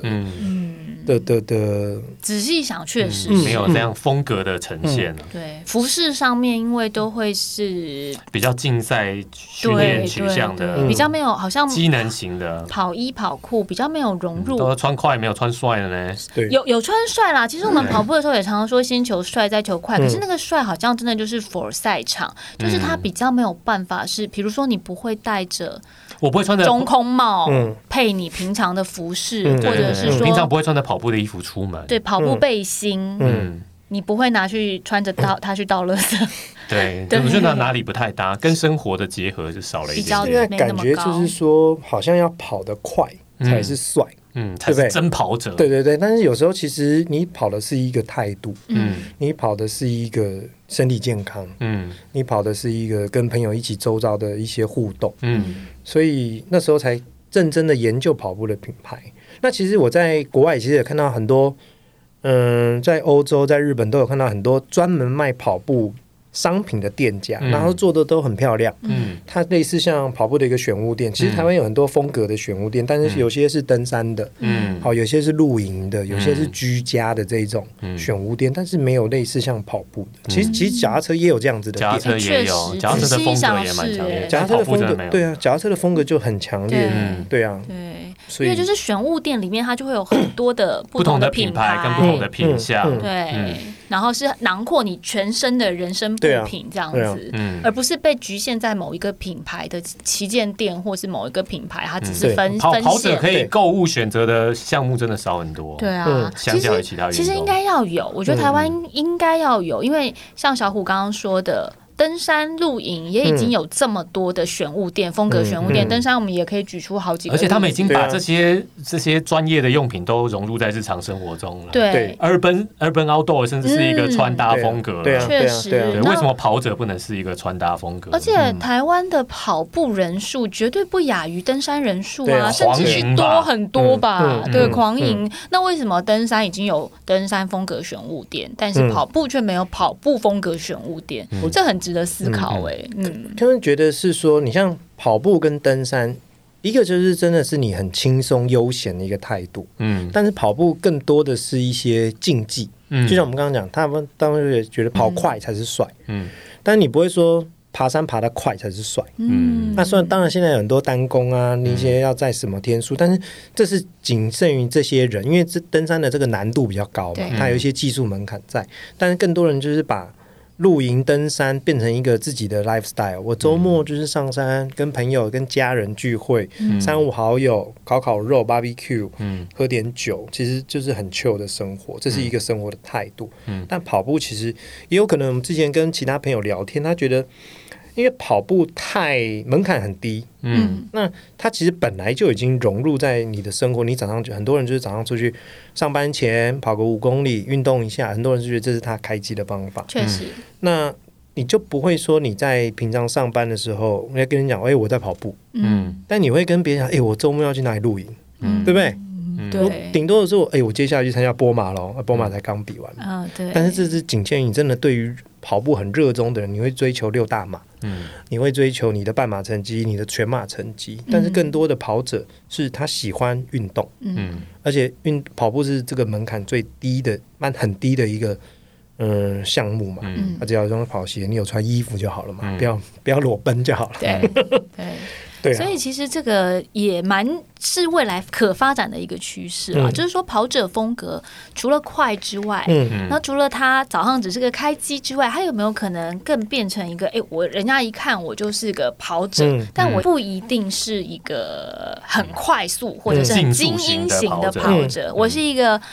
仔细想确实没有这样风格的呈现对，服饰上面因为都会是比较竞赛训练取向的， 比较没有好像机能型的跑衣跑裤比较没有融入， 都穿快没有穿帅的呢。 对， 有穿帅啦。其实我们跑步的时候也常常说先求帅再求快，可是那个帅好像真的就是 for 赛场，就是他比较没有办法是，比如说你不会带着。 我不会穿着中空帽配你平常的服饰，或者是说平常不会穿着跑步的衣服出门， 对，跑步背心，你不会拿去穿着它去倒垃圾， 对，我觉得哪里不太搭，跟生活的结合是少了一点。 现在感觉就是说，好像要跑得快才是帅。 才是真跑者。 对对对，但是有时候其实你跑的是一个态度，你跑的是一个身体健康，你跑的是一个跟朋友一起周遭的一些互动，所以那时候才认真的研究跑步的品牌。那其实我在国外其实也看到很多，在欧洲、在日本都有看到很多专门卖跑步商品的店家，然后做的都很漂亮。它类似像跑步的一个选物店，其实台湾有很多风格的选物店，但是有些是登山的，好，有些是露营的，有些是居家的这种选物店，但是没有类似像跑步的。其实脚踏车也有这样子的店， 脚踏车也有，脚踏车的风格也蛮强烈， 脚踏车的风格，对啊，脚踏车的风格就很强烈，对啊， 对，因为就是选物店里面它就会有很多的不同的品牌跟不同的品项， 对，然后是囊括你全身的人生部品这样子，而不是被局限在某一个品牌的旗舰店或是某一个品牌，它只是分跑者可以购物选择的项目真的少很多。 对啊， 相较于其他运动， 其实应该要有，我觉得台湾应该要有，因为像小虎刚刚说的。登山露营也已经有这么多的选物店，风格选物店。登山我们也可以举出好几个， 而且他们已经把这些专业的用品都融入在日常生活中了。 对 ，urban outdoor 甚至是一个穿搭风格。 确实， 为什么跑者不能是一个穿搭风格？ 而且台湾的跑步人数绝对不亚于登山人数啊，甚至是多很多吧？对，狂迎。那为什么登山已经有登山风格选物店，但是跑步却没有跑步风格选物店？这很值得思考他们觉得是说，你像跑步跟登山，一个就是真的是你很轻松悠闲的一个态度，但是跑步更多的是一些竞技，就像我们刚刚讲，他们当然也觉得跑快才是帅，但你不会说爬山爬得快才是帅，那虽然当然现在有很多单攻啊，那些要在什么天数，但是这是仅限于这些人，因为登山的这个难度比较高嘛，它有一些技术门槛在，但是更多人就是把露营登山变成一个自己的 lifestyle， 我周末就是上山跟朋友跟家人聚会，三五好友烤肉 barbecue，喝点酒，其实就是很 chill 的生活，这是一个生活的态度。但跑步其实也有可能，我们之前跟其他朋友聊天，他觉得因为跑步太门槛很低，那它其实本来就已经融入在你的生活。你早上很多人就是早上出去上班前跑个5公里运动一下，很多人就觉得这是他开机的方法。 确实， 那你就不会说你在平常上班的时候，我要跟你讲，我在跑步，但你会跟别人讲，我周末要去哪里露营，对不对？ 对， 顶多的时候，我接下来去参加波马咯，波马才刚比完， 对。 但是这是仅限于你真的对于跑步很热衷的人，你会追求6大马，你会追求你的半马成绩、你的全马成绩，但是更多的跑者是他喜欢运动，而且跑步是这个门槛最低的、很低的一个项目嘛，只要有双跑鞋，你有穿衣服就好了嘛，不要裸奔就好了。 对，所以其实这个也蛮是未来可发展的一个趋势啦，就是说跑者风格除了快之外，那除了他早上只是个开机之外，他有没有可能更变成一个人家一看我就是个跑者，但我不一定是一个很快速或者是很精英型的跑者，我是一个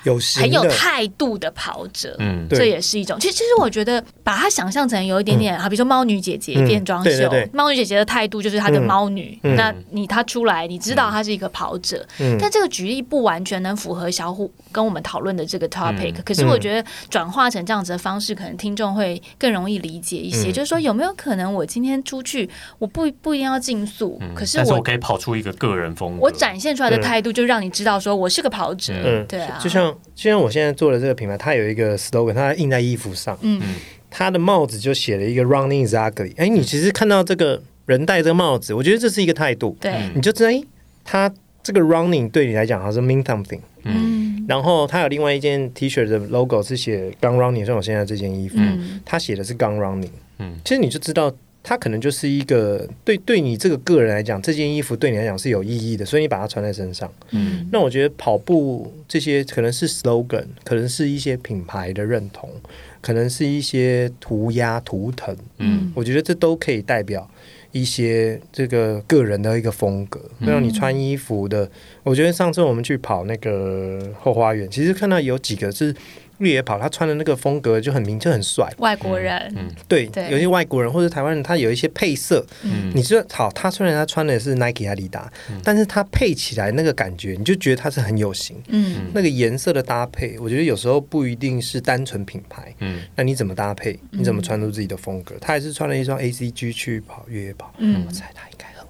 很有态度的跑者，这也是一种。其实我觉得把它想象成有一点点，比如说猫女姐姐变装秀，猫女姐姐的态度就是她的猫女，那她出来，你知道她是一个跑者，但这个举例不完全能符合小虎跟我们讨论的这个 topic，可是我觉得转化成这样子的方式，可能听众会更容易理解一些。就是说，有没有可能我今天出去，我不一定要竞速，可是我可以跑出一个个人风格， 我展现出来的态度就让你知道说我是个跑者。对啊， 就像我现在做的这个品牌，它有一个 slogan， 它印在衣服上，它的帽子就写了一个 Running is ugly。你其实看到这个人戴这个帽子，我觉得这是一个态度， 对， 你就知道，它这个 Running 对你来讲好像 mean something。然后它有另外一件 T 恤的 logo 是写 Gun Running， 像我现在这件衣服，它写的是 Gun Running。其实你就知道，它可能就是一个对你这个个人来讲，这件衣服对你来讲是有意义的，所以你把它穿在身上。那我觉得跑步这些可能是 slogan， 可能是一些品牌的认同，可能是一些涂鸦图腾。我觉得这都可以代表一些这个个人的一个风格，让你穿衣服的。我觉得上次我们去跑那个后花园，其实看到有几个是越野跑，他穿的那个风格就很明，就很帅。 外国人， 对，有些外国人或者台湾人，他有一些配色，你知道，好，他虽然他穿的是 Nike 阿迪达，但是他配起来那个感觉，你就觉得他是很有型。那个颜色的搭配，我觉得有时候不一定是单纯品牌。那你怎么搭配？你怎么穿出自己的风格？他还是穿了一双 ACG 去跑越野跑，我猜他应该很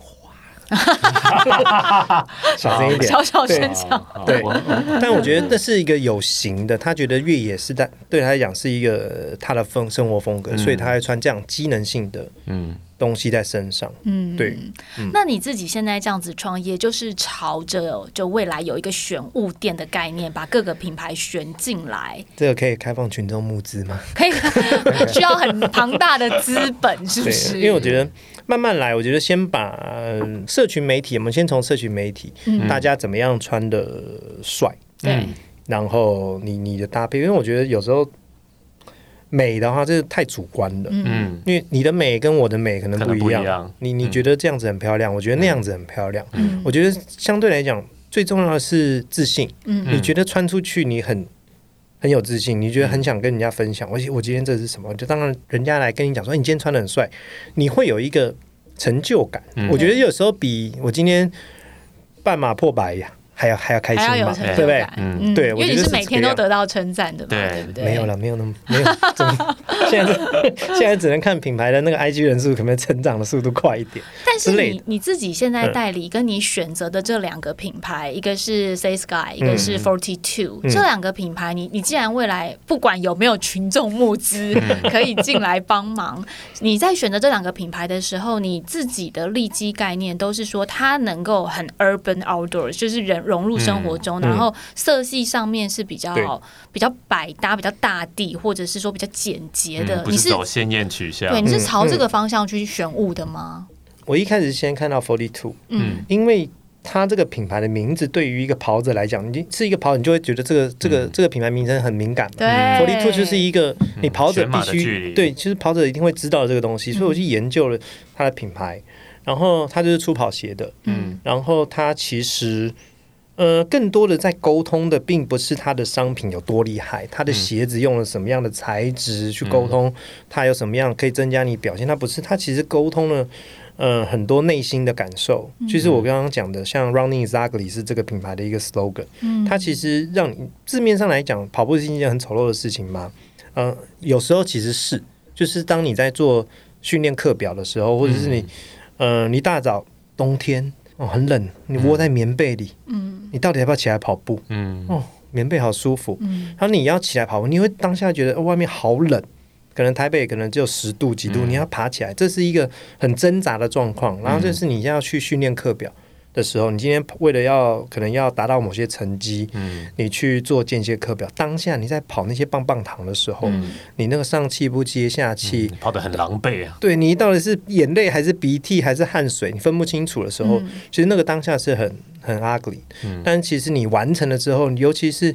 小声一点， 小小声讲。 对，但我觉得这是一个有型的，他觉得越野是对他来讲是一个他的生活风格，所以他会穿这样机能性的东西在身上。对。 那你自己现在这样子创业，就是朝着就未来有一个选物店的概念，把各个品牌选进来。 这个可以开放群众募资吗？ 可以，需要很庞大的资本，是不是？ 因为我觉得慢慢来，我觉得先把社群媒体，我们先从社群媒体，大家怎么样穿的帅，然后你的搭配，因为我觉得有时候美的话，这太主观了，因为你的美跟我的美可能不一样，你觉得这样子很漂亮，我觉得那样子很漂亮，我觉得相对来讲最重要的是自信，你觉得穿出去你很有自信，你觉得很想跟人家分享，我今天这是什么？就当然人家来跟你讲说，你今天穿得很帅，你会有一个成就感。我觉得有时候比我今天半马破百呀还要开心嘛，对不对？对， 因为你是每天都得到称赞的嘛，对不对？ 没有了，没有那么没有。现在只能看品牌的那个 IG 人数可不可以成长的速度快一点。 但是你自己现在代理跟你选择的这两个品牌，一个是 Say Sky， 一个是 42，这两个品牌，你既然未来不管有没有群众募资可以进来帮忙，你在选择这两个品牌的时候，你自己的利基概念都是说它能够很 urban outdoor， 就是融入生活中，然后色系上面是比较百搭、比较大地，或者是说比较简洁的。 不是走鲜艳取向， 对，你是朝这个方向去选物的吗？ 我一开始先看到 42，因为它这个品牌的名字对于一个跑者来讲，你是一个跑者，你就会觉得这个品牌名称很敏感。 对 ，42就是一个你跑者必须对，其实跑者一定会知道这个东西，所以我去研究了它的品牌，然后它就是出跑鞋的，然后它其实。更多的在沟通的并不是它的商品有多厉害，它的鞋子用了什么样的材质去沟通，它有什么样可以增加你表现，它不是，它其实沟通了很多内心的感受。就是我刚刚讲的，像 Running is ugly 是这个品牌的一个 slogan，它其实让你字面上来讲，跑步是一件很丑陋的事情吗？有时候其实是，就是当你在做训练课表的时候，或者是你大早冬天。很冷，你窝在棉被里，你到底要不要起来跑步？棉被好舒服，然后你要起来跑步，你会当下觉得外面好冷，可能台北可能只有10度几度，你要爬起来，这是一个很挣扎的状况。然后这是你要去训练课表的时候，你今天为了可能要达到某些成绩，你去做间歇课表，当下你在跑那些棒棒糖的时候，你那个上气不接下气， 跑得很狼狈啊。 对，你到底是眼泪还是鼻涕还是汗水，你分不清楚的时候，其实那个当下是很 ugly。但其实你完成了之后，尤其是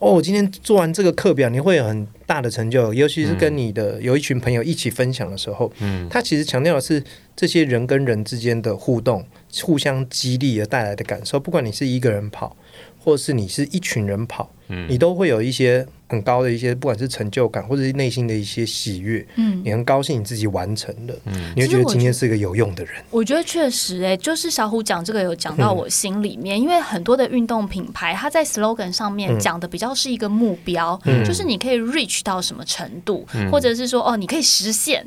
我今天做完这个课表，你会有很大的成就，尤其是跟你的有一群朋友一起分享的时候，他其实强调的是这些人跟人之间的互动，互相激励而带来的感受。不管你是一个人跑，或是你是一群人跑，你都会有一些很高的一些，不管是成就感或者是内心的一些喜悦，你很高兴你自己完成了，你会觉得今天是一个有用的人。 我觉得确实就是小虎讲这个有讲到我心里面，因为很多的运动品牌它在 slogan 上面讲的比较是一个目标，就是你可以 reach 到什么程度，或者是说你可以实现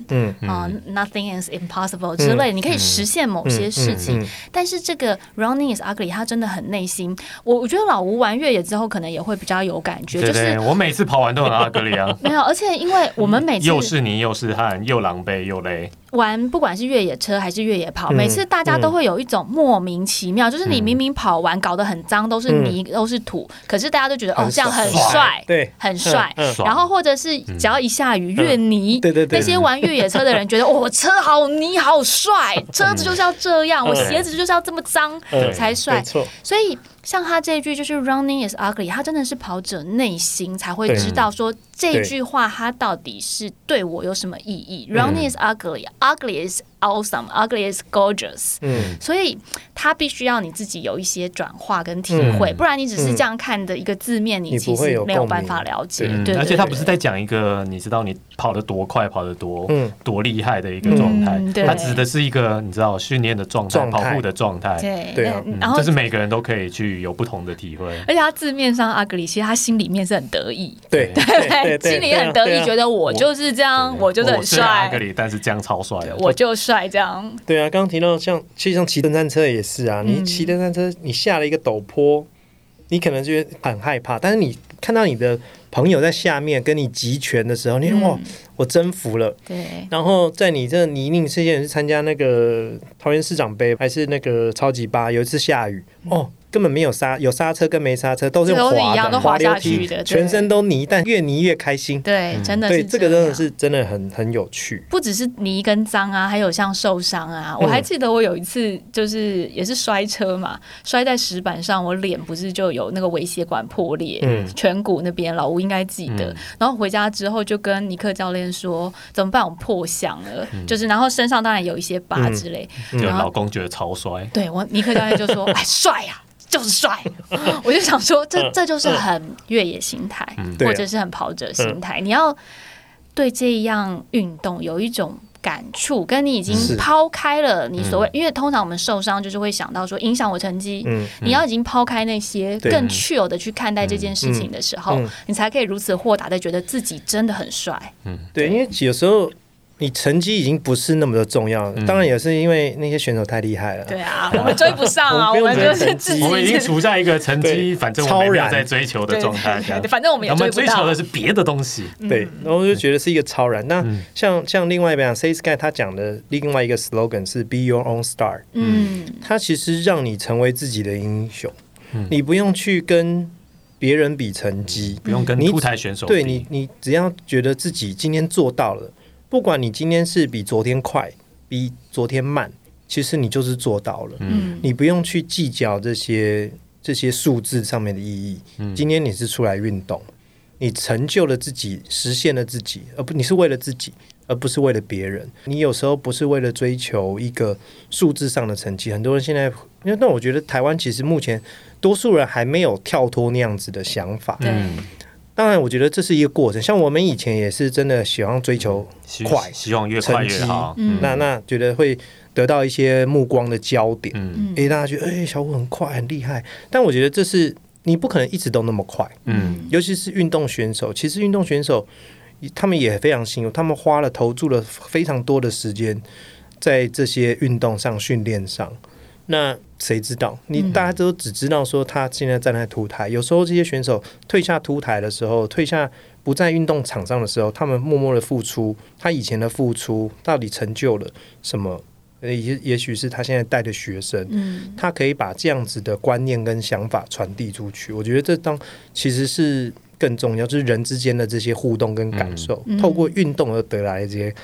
nothing is impossible 之类，你可以实现某些事情，但是这个 Running is ugly 它真的很内心。我觉得老吴玩越野之后可能也会比较有感觉，就是我每次跑完都很阿格里啊， 没有，而且因为我们每次又是泥又是汗，又狼狈又累。 玩不管是越野车还是越野跑，每次大家都会有一种莫名其妙，就是你明明跑完搞得很脏，都是泥都是土，可是大家都觉得这样很帅， 对， 很帅。然后或者是只要一下雨越泥，那些玩越野车的人觉得我车好泥好帅，车子就是要这样，我鞋子就是要这么脏才帅。所以像他这一句就是 Running is ugly， 他真的是跑者内心才会知道说这句话他到底是对我有什么意义。Running is ugly，ugly is awesome， ugly is gorgeous。所以他必须要你自己有一些转化跟体会，不然你只是这样看的一个字面，你其实没有办法了解。对， 而且他不是在讲一个你知道你跑得多快、跑得多厉害的一个状态，他指的是一个你知道训练的状态、跑步的状态。 对， 然后就是每个人都可以去有不同的体会。 而且他字面上ugly，其实他心里面是很得意， 对， 心里很得意，觉得我就是这样，我就是很帅。 ugly，但是这样超帅的， 我就帅这样。 对啊，刚刚提到像骑登山车也是啊，你骑登山车，你下了一个陡坡，你可能觉得很害怕，但是你看到你的朋友在下面跟你集拳的时候，你哇，我征服了。 对。 然后在你这泥泞世界，是参加那个桃园市长杯还是那个超级8，有一次下雨根本没有有刹车跟没刹车都是用滑溜梯，全身都泥，但越泥越开心。 对，真的是这个真的是真的很有趣。 不只是泥跟脏啊，还有像受伤啊。我还记得我有一次就是也是摔车嘛，摔在石板上，我脸不是就有那个微血管破裂，颧骨那边，老吴应该记得。然后回家之后就跟尼克教练说怎么办，我破相了，就是然后身上当然有一些疤之类。 就老公觉得超帅， 对我尼克教练就说哎帅呀。就是帅，我就想说，这就是很越野心态，或者是很跑者心态。你要对这样运动有一种感触，跟你已经抛开了你所谓，因为通常我们受伤就是会想到说影响我成绩，你要已经抛开那些，更chill的去看待这件事情的时候，你才可以如此豁达的觉得自己真的很帅。 对，因为有时候。你成绩已经不是那么的重要了，当然也是因为那些选手太厉害了。 对啊，我们追不上啊，我们就是自己， 我们已经处在一个成绩，反正我们没有在追求的状态下， 反正我们也追不到。 我们追求的是别的东西。 对，然后就觉得是一个超然。那像另外一边，Say Sky 他讲的另外一个 slogan 是 Be Your Own Star。他其实让你成为自己的英雄，你不用去跟别人比成绩， 不用跟出台选手比。 对你只要觉得自己今天做到了。不管你今天是比昨天快，比昨天慢，其实你就是做到了。你不用去计较这些数字上面的意义。今天你是出来运动，你成就了自己，实现了自己，你是为了自己，而不是为了别人。你有时候不是为了追求一个数字上的成绩，很多人现在，但我觉得台湾其实目前多数人还没有跳脱那样子的想法。当然我觉得这是一个过程，像我们以前也是真的喜欢追求快， 希望越快越好。 那觉得会得到一些目光的焦点，大家觉得小虎很快很厉害，但我觉得这是你不可能一直都那么快。尤其是运动选手，其实运动选手他们也非常辛苦，他们投注了非常多的时间在这些运动上训练上。那谁知道？大家都只知道说他现在站在凸台，有时候这些选手退下凸台的时候，退下不在运动场上的时候，他们默默的付出，他以前的付出到底成就了什么？也许是他现在带的学生，他可以把这样子的观念跟想法传递出去。我觉得这其实是更重要，就是人之间的这些互动跟感受，透过运动而得来的这些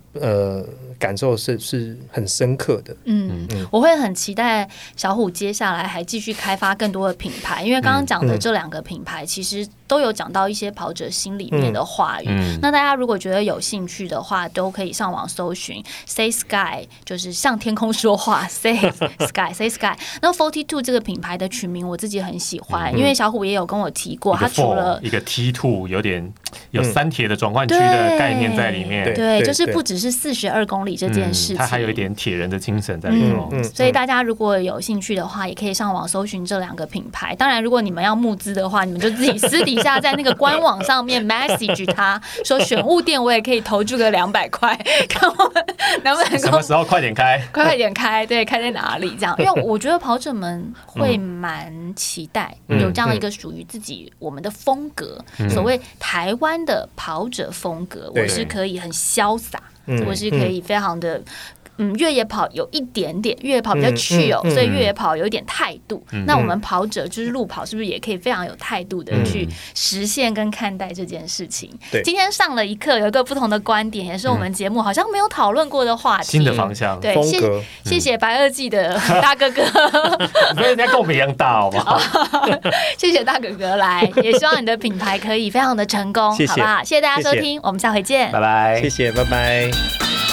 感受是很深刻的。 我会很期待小虎接下来还继续开发更多的品牌，因为刚刚讲的这2个品牌其实都有讲到一些跑者心里面的话语。那大家如果觉得有兴趣的话，都可以上网搜寻 Say Sky， 就是向天空说话 Say Sky Say Sky。那 42 这个品牌的取名我自己很喜欢，因为小虎也有跟我提过，他除了一个 T2 有点有3铁的转换区的概念在里面， 对，就是不只是42公里这件事情， 它还有一点铁人的精神在里面。 所以大家如果有兴趣的话，也可以上网搜寻这2个品牌。当然，如果你们要募资的话，你们就自己私底下在那个官网上面 message 他说选物店，我也可以投注个200块，看我们能不能够什么时候快点开， 快点开，对，开在哪里这样？因为我觉得跑者们会蛮期待有这样的一个属于自己我们的风格，所谓台湾的跑者风格，我是可以很潇洒，我是可以非常的。越野跑有一点点，越野跑比较chill，所以越野跑有一点态度。那我们跑者就是路跑，是不是也可以非常有态度的去实现跟看待这件事情？今天上了一课，有一个不同的观点，也是我们节目好像没有讨论过的话题， 新的方向。 对，谢谢白垩纪的大哥哥， 不是人家跟我们一样大，好不好？ 谢谢大哥哥来，也希望你的品牌可以非常的成功，好不好？谢谢大家收听，我们下回见， 拜拜， 谢谢，拜拜。